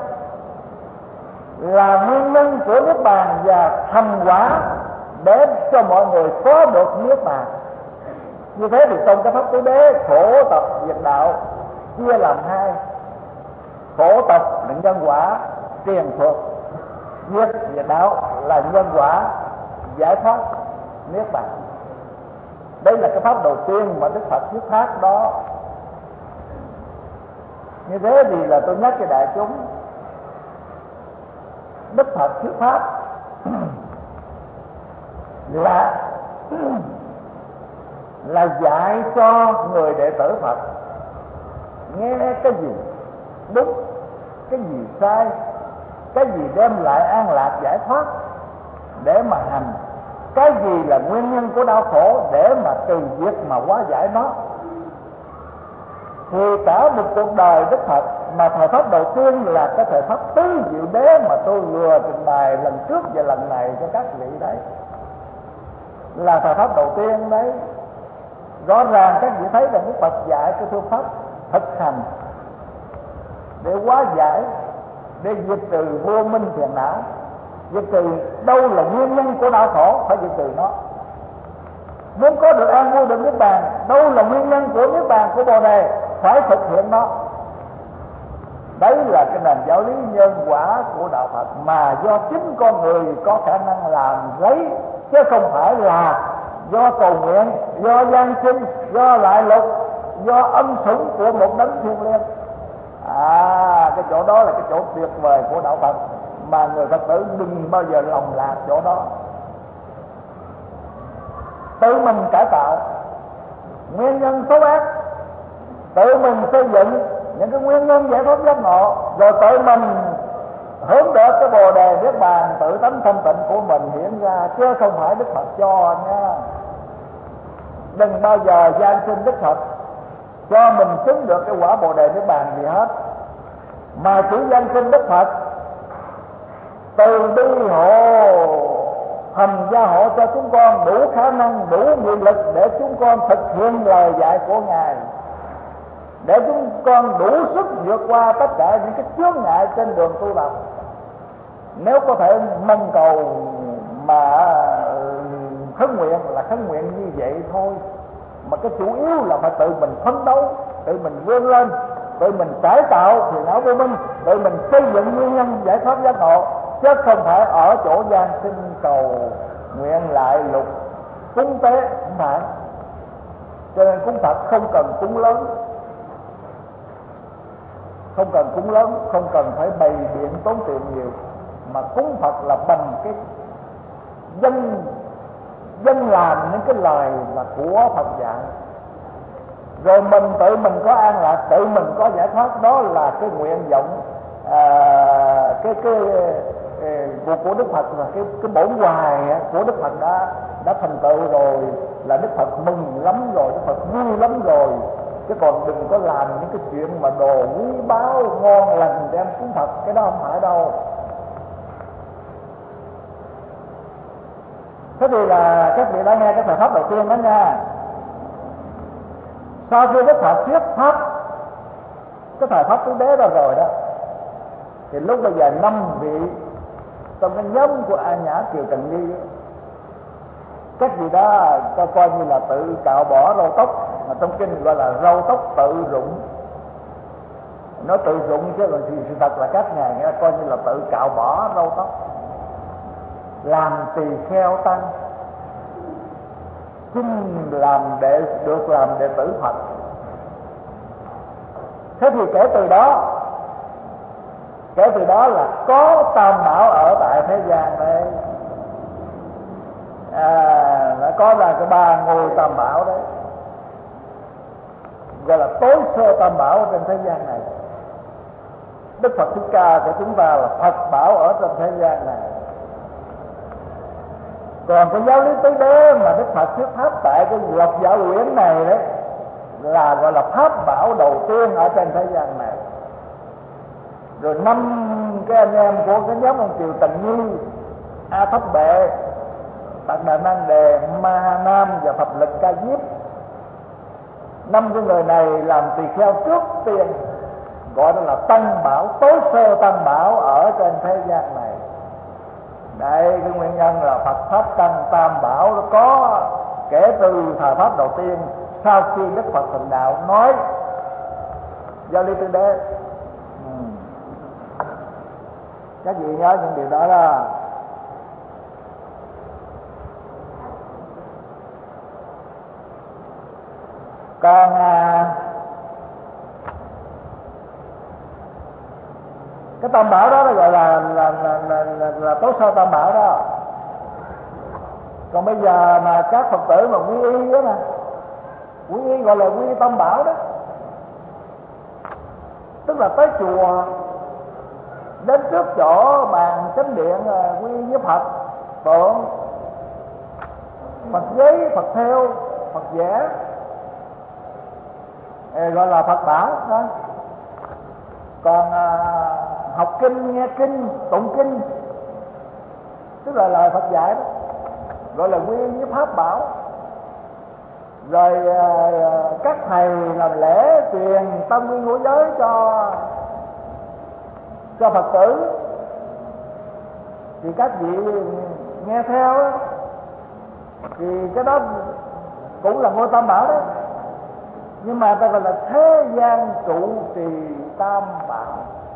là nguyên nhân của niết bàn và thành quả để cho mọi người có được niết bàn. Như thế thì trong cái pháp tứ đế khổ tập diệt đạo chia làm hai. khổ tập là nhân quả tiền thuộc, giết và đạo là nhân quả giải thoát niết bàn. Đây là cái pháp đầu tiên mà Đức Phật thuyết pháp đó. Như thế thì là tôi nhắc cho đại chúng, Đức Phật thuyết pháp là là dạy cho người đệ tử Phật nghe cái gì đúng, cái gì sai, cái gì đem lại an lạc giải thoát để mà hành, cái gì là nguyên nhân của đau khổ để mà trừ diệt mà hóa giải nó. Thì cả một cuộc đời Đức Phật mà thời pháp đầu tiên là cái thời pháp tứ diệu đế mà tôi vừa trình bày lần trước và lần này cho các vị đấy, là thời pháp đầu tiên đấy. Rõ ràng các vị thấy rằng Đức Phật dạy cái phương pháp thực hành để hóa giải, để diệt trừ vô minh phiền não. Diệt trừ đâu là nguyên nhân của đau khổ, phải diệt trừ nó. Muốn có được an vui được niết bàn, đâu là nguyên nhân của niết bàn của Bồ Đề, phải thực hiện nó. Đấy là cái nền giáo lý nhân quả của đạo Phật mà do chính con người có khả năng làm lấy, chứ không phải là do cầu nguyện, do gian sinh, do lại lục, do âm sủng của một đấng thiêng liêng. À, cái chỗ đó là cái chỗ tuyệt vời của đạo Phật mà người Phật tử đừng bao giờ lòng lạc chỗ đó. Tự mình cải tạo nguyên nhân xấu ác, tự mình xây dựng những cái nguyên nhân giải thoát giác ngộ, rồi tự mình hướng đến cái Bồ Đề niết bàn tự tánh thanh tịnh của mình hiện ra, chứ không phải Đức Phật cho nha. Đừng bao giờ gian sinh Đức Phật cho mình chứng được cái quả Bồ Đề niết bàn gì hết, mà chỉ gian sinh Đức Phật từ bi hộ hành gia hộ cho chúng con đủ khả năng, đủ nghị lực để chúng con thực hiện lời dạy của Ngài, để chúng con đủ sức vượt qua tất cả những cái chướng ngại trên đường tu tập. Nếu có thể mong cầu mà khấn nguyện là khấn nguyện như vậy thôi, mà cái chủ yếu là phải tự mình phấn đấu, tự mình vươn lên, tự mình cải tạo thì não vô minh, tự mình xây dựng nguyên nhân giải thoát giác ngộ, chứ không phải ở chỗ gian sinh cầu nguyện lại lục cúng tế, không phải. Cho nên cúng Phật không cần cúng lớn, không cần cúng lớn, không cần phải bày biện tốn tiền nhiều, mà cúng Phật là bằng cái dân dân làm những cái lời là của Phật dạy, rồi mình tự mình có an lạc, tự mình có giải thoát. Đó là cái nguyện vọng à, cái cái của, của Đức Phật, là cái cái bổn hoài của Đức Phật đã đã thành tựu rồi, là Đức Phật mừng lắm rồi, Đức Phật vui lắm rồi. Chứ còn đừng có làm những cái chuyện mà đồ quý báu ngon lành đem cúng Phật, cái đó không phải đâu. Thế thì là các vị đã nghe cái thời pháp đầu tiên đó nha. Sau khi Đức Phật thuyết pháp cái thời pháp tứ đế ra rồi đó, thì lúc bây giờ năm vị trong cái nhóm của A Nhã Kiều Trần Nhi, các vị đó coi, coi như là tự cạo bỏ râu tóc, mà trong kinh gọi là râu tóc tự rụng. Nó tự rụng chứ còn sự thật là các ngài nghe coi như là tự cạo bỏ râu tóc, làm tỳ kheo tăng, xin làm đệ được làm đệ tử Phật. Thế thì kể từ đó, kể từ đó là có tam bảo ở tại thế gian đây. À, nó có là cái ba ngôi tam bảo đấy, gọi là tối sơ tam bảo trên thế gian này. Đức Phật Thích Ca của chúng ta là Phật bảo ở trên thế gian này. Còn cái giáo lý tứ đế mà Đức Phật thuyết pháp tại cái luật giáo quyển này đấy là gọi là pháp bảo đầu tiên ở trên thế gian này. Rồi năm cái anh em của cái nhóm ông Kiều Tần Nhi, A Thấp Bệ, Bạc Đà Năng Đề, Ma Ha Nam và Phật Lực Ca Diếp, năm cái người này làm tỳ kheo trước tiên, gọi đó là tăng bảo, tối sơ tăng bảo ở trên thế gian này. Đây cái nguyên nhân là Phật pháp tăng tam bảo nó có kể từ thời pháp đầu tiên, sau khi Đức Phật thành đạo nói giáo lý tứ đế. Các vị nhớ những điều đó đó. Còn à, cái tam bảo đó nó gọi là là là là, là, là tố sơ tam bảo đó. Còn bây giờ mà các Phật tử mà quy y đó nè, quy y gọi là quy y tam bảo đó, tức là tới chùa, đến trước chỗ bàn chánh điện quy y với Phật tượng, Phật giấy, Phật thêu, Phật vẽ, gọi là Phật bảo đó. Còn à, học kinh, nghe kinh, tụng kinh, tức là lời Phật dạy đó, gọi là quy y với pháp bảo. Rồi à, các thầy làm lễ truyền tâm nguyên ngũ giới cho cho Phật tử thì các vị nghe theo đó, thì cái đó cũng là ngôi tam bảo đó. Nhưng mà ta gọi là thế gian trụ trì tam bảo.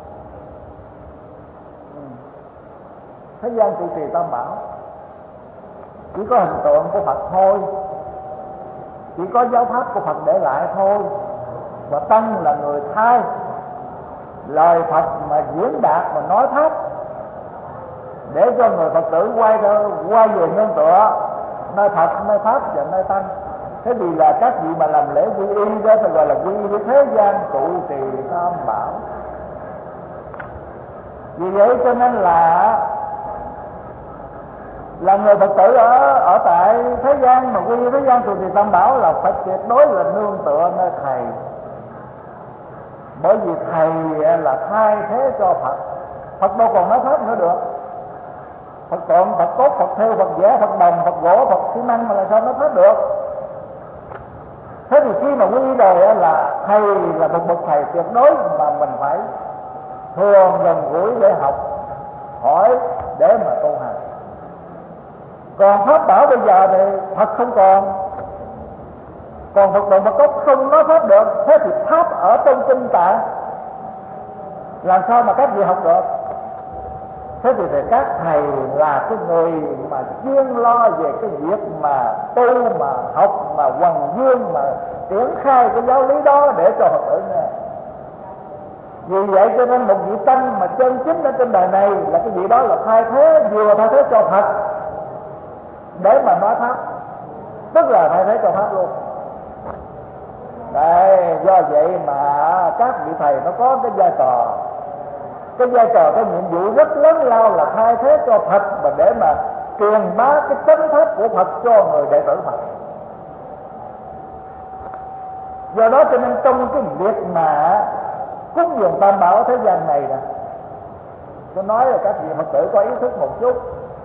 Thế gian trụ trì tam bảo chỉ có hình tượng của Phật thôi, chỉ có giáo pháp của Phật để lại thôi, và tăng là người thay lời Phật mà diễn đạt mà nói pháp, để cho người Phật tử quay ra, quay về nương tựa nơi Phật, nơi pháp và nơi tăng. Thế thì là các vị mà làm lễ quy y đó thì gọi là quy y với thế gian trụ trì tam bảo. Vì vậy cho nên là là người Phật tử ở ở tại thế gian mà quy y thế gian trụ trì tam bảo là phải tuyệt đối là nương tựa nơi thầy. Bởi vì thầy là thay thế cho Phật. Phật đâu còn nói pháp nữa được. Phật tượng, Phật cốt, Phật thêu, Phật vẽ, Phật đồng, Phật gỗ, Phật xi măng mà làm sao nói pháp được. Thế thì khi mà quy y đời là thầy là một bậc thầy tuyệt đối mà mình phải thường gần gũi để học hỏi để mà tu hành. Còn pháp bảo bây giờ thì Phật không còn, còn Phật đồng Phật cốt không nói pháp được. Thế thì pháp ở trong kinh tạng làm sao mà các vị học được? Thế thì, thì các thầy là cái người mà chuyên lo về cái việc mà tu, mà học, mà hoằng dương, mà triển khai cái giáo lý đó để cho Phật tử nghe. Vì vậy cho nên một vị tăng mà chân chính ở trên đời này là cái vị đó là thay thế, vừa thay thế cho Phật để mà nói pháp, tức là thay thế cho pháp luôn. Đây, do vậy mà các vị thầy nó có cái vai trò, cái vai trò, cái nhiệm vụ rất lớn lao là thay thế cho Phật và để mà truyền bá cái chánh pháp của Phật cho người đệ tử Phật. Do đó cho nên trong cái việc mà cúng dường tam bảo ở thế gian này nè, tôi nói là các vị Phật tử có ý thức một chút.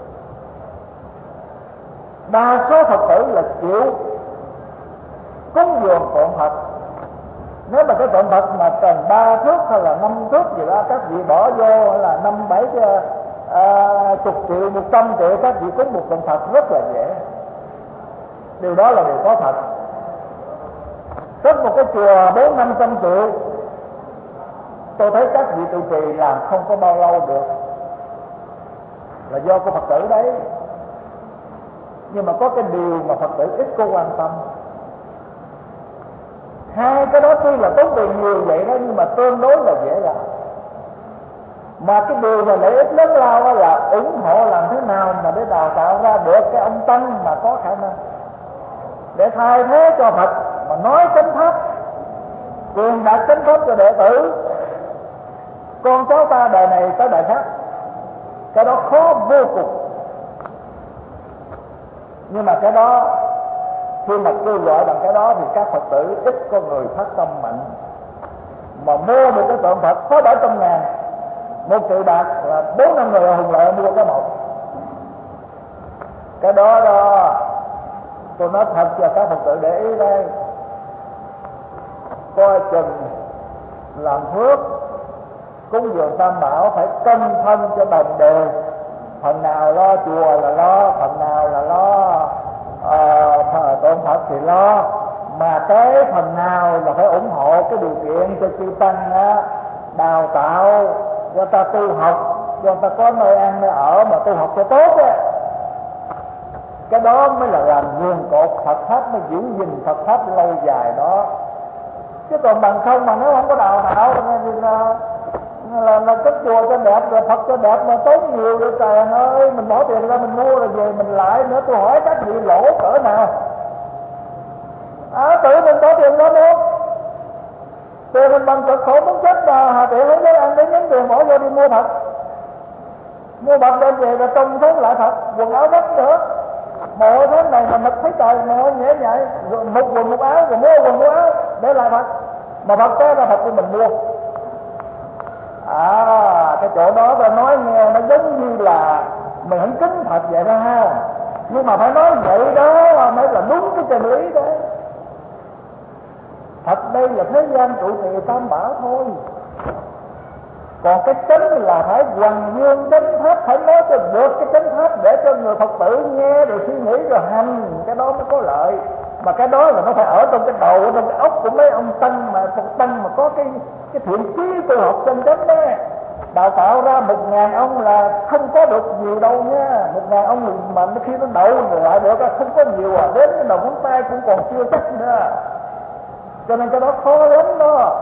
Đa số Phật tử là chịu cúng dường tượng Phật. Nếu mà cái tượng Phật mà cần ba thước hay là năm thước gì đó, các vị bỏ vô hay là năm bảy à, chục triệu, một trăm triệu, các vị cúng một tượng Phật rất là dễ. Điều đó là điều có thật. Tất một cái chùa bốn năm trăm triệu, tôi thấy các vị trụ trì làm không có bao lâu được, là do của Phật tử đấy. Nhưng mà có cái điều mà Phật tử ít có quan tâm. Hai cái đó tuy là tốn tiền nhiều vậy đó, nhưng mà tương đối là dễ làm. Mà cái điều mà lợi ích lớn lao đó là ủng hộ làm thế nào mà để đào tạo ra được cái ông tăng mà có khả năng để thay thế cho Phật mà nói chánh pháp, truyền đạt chánh pháp cho đệ tử con cháu ta đời này tới đời khác. Cái đó khó vô cùng. Nhưng mà cái đó khi mà kêu gọi bằng cái đó thì các Phật tử ít có người phát tâm mạnh. Mà mua được cái tượng Phật có bảy trăm ngàn, một triệu bạc là bốn năm người hùng lợi mua cái một. Cái đó đó tôi nói thật cho các Phật tử để ý đây, coi chừng làm phước cúng dường tam bảo phải cân thân cho đồng đều. Phần nào lo chùa là lo, phần nào là lo uh, tượng Phật thì lo, mà cái phần nào là phải ủng hộ cái điều kiện cho chư tăng á, đào tạo cho ta tu học cho người ta có nơi ăn nơi ở mà tu học cho tốt á. Cái đó mới là làm nguồn cột Phật pháp, mới giữ gìn Phật pháp lâu dài đó. Chứ còn bằng không mà nếu không có đào tạo thì là là, là cất chùa cho đẹp rồi Phật cho đẹp mà tốn nhiều rồi trời ơi, mình bỏ tiền ra mình mua rồi về mình lại nữa. Tôi hỏi các vị lỗ cỡ nào? À, tự mình bỏ tiền ra mua, tiền mình bằng cực khổ muốn chết mà hà tiện không lấy ăn để nhấn tiền bỏ vô đi mua Phật, mua Phật đem về rồi trông thấy lại Phật, quần áo đất nữa. Mọi thế này mà mệt thấy trời mà không nhẹ vậy, một quần một áo rồi mua quần mua áo để lại Phật, mà Phật cái ra Phật của mình mua. À, cái chỗ đó ta nói nghe nó giống như là mình không kính Phật vậy đó ha, nhưng mà phải nói vậy đó mới là đúng cái chân lý đó. Thật đây là thế gian trụ trì tam bảo thôi, còn cái chánh là phải hoằng dương chánh pháp, phải nói cho được cái chánh pháp để cho người Phật tử nghe rồi suy nghĩ rồi hành, cái đó mới có lợi. Mà cái đó là nó phải ở trong cái đầu, ở trong cái óc của mấy ông tăng mà Phật tăng mà có cái cái thiện chí tu học chân chánh đó. Đào tạo ra một ngàn ông là không có được nhiều đâu nha, một ngàn ông mà khi nó đậu rồi lại được không có nhiều à, đến cái đầu ngón tay cũng còn chưa chắc nữa, cho nên cái đó khó lắm đó.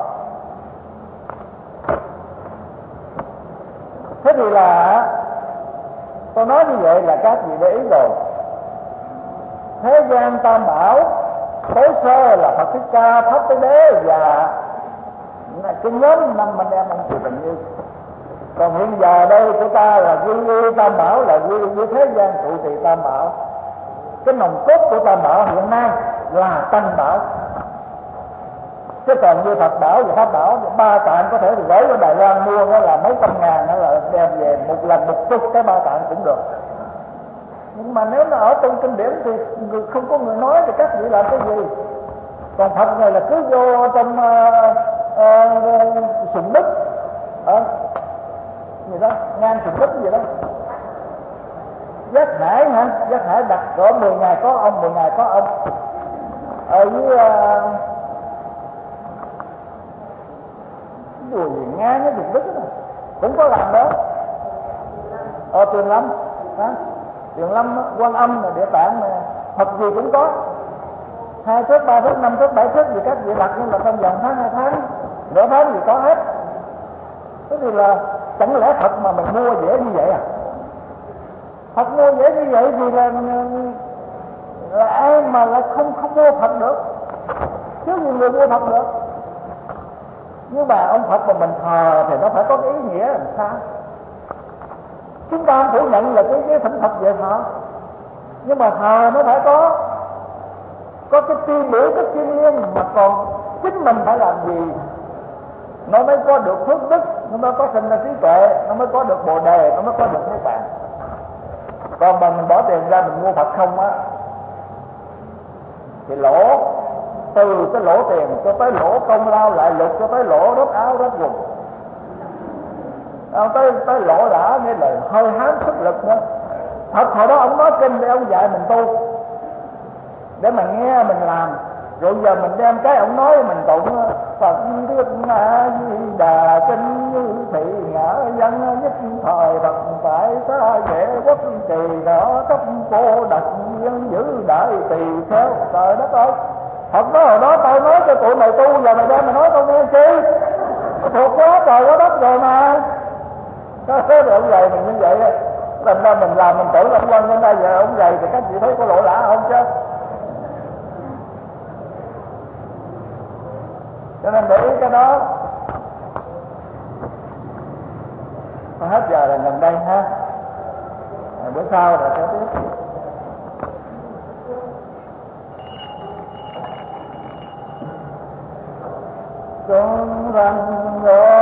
Thế thì là tôi nói như vậy là các vị để ý rồi. Thế gian tam bảo tối sơ là Phật Thích Ca, Pháp Tế Đế và cái nhóm năm anh em ông Chùa Bình Như. Còn hiện giờ đây của ta là quy y tam bảo, là quy y thế gian trụ trì tam bảo. Cái nòng cốt của tam bảo hiện nay là tăng bảo. Chứ còn như Phật bảo và Pháp bảo, ba tạng có thể thì gửi ở Đài Loan mua đó là mấy trăm ngàn, đó là đem về một lần một chút cái ba tạng cũng được. Nhưng mà nếu nó ở trong kinh điển thì không có người nói thì các vị làm cái gì? Còn Phật này là cứ vô trong uh, uh, sùng đức, uh, gì đó, ngang sùng đức gì đó. Giác Hải hả? Giác Hải đặt cỡ mười ngày có ông, mười ngày có ông. Ở dưới uh, đùa gì ngang cái sùng đức đó cũng có làm đó. Ở Tuyền Lâm, hả? Tuyền Lâm, Quan Âm là Địa Tạng mà Phật gì cũng có, hai thước, ba thước, năm thước, bảy thước gì các vị đặt, nhưng mà trong vòng tháng, hai tháng, nửa tháng gì có hết. Thế thì là chẳng lẽ Phật mà mình mua dễ như vậy à? Phật mua dễ như vậy thì là là ai mà lại không không mua Phật được? Chứ nhiều người mua Phật được. Nhưng mà ông Phật mà mình thờ thì nó phải có cái ý nghĩa làm sao? Chúng ta không phủ nhận là cái cái thỉnh Phật về thờ, nhưng mà thờ nó phải có có cái tiêu biểu, cái thiêng liêng, mà còn chính mình phải làm gì nó mới có được phước đức, nó mới có sinh ra trí tuệ, nó mới có được bồ đề, nó mới có được niết bàn. Còn mà mình bỏ tiền ra mình mua Phật không á thì lỗ, từ cái lỗ tiền cho tới lỗ công lao lại lục, cho tới lỗ đốt áo đốt quần, à, tới tới lỗ lã nghĩa là hơi hám sức lực nữa. Thật hồi đó ông nói kinh để ông dạy mình tu, để mà nghe mình làm, rồi giờ mình đem cái ông nói mình tụng Phật Đức A Di Đà kinh như thị ngã dân nhất thời Phật phải xa dễ quốc trì đó cấp cô đặc nhân giữ đại tỳ theo. Trời đất ơi, Phật đó hồi đó tao nói cho tụi mày tu, giờ mày đem mày nói tao nghe chi? Thuộc quá trời quá đất rồi mà. Có thế thì ông gầy mình như vậy, thành ra mình làm mình tưởng ông Quân đến đây giờ ông gầy thì các chị thấy có lộ lã không chứ? Cho nên để ý cái đó. Thôi hết giờ là gần đây ha, rồi bữa sau rồi sẽ tiếp. Con răng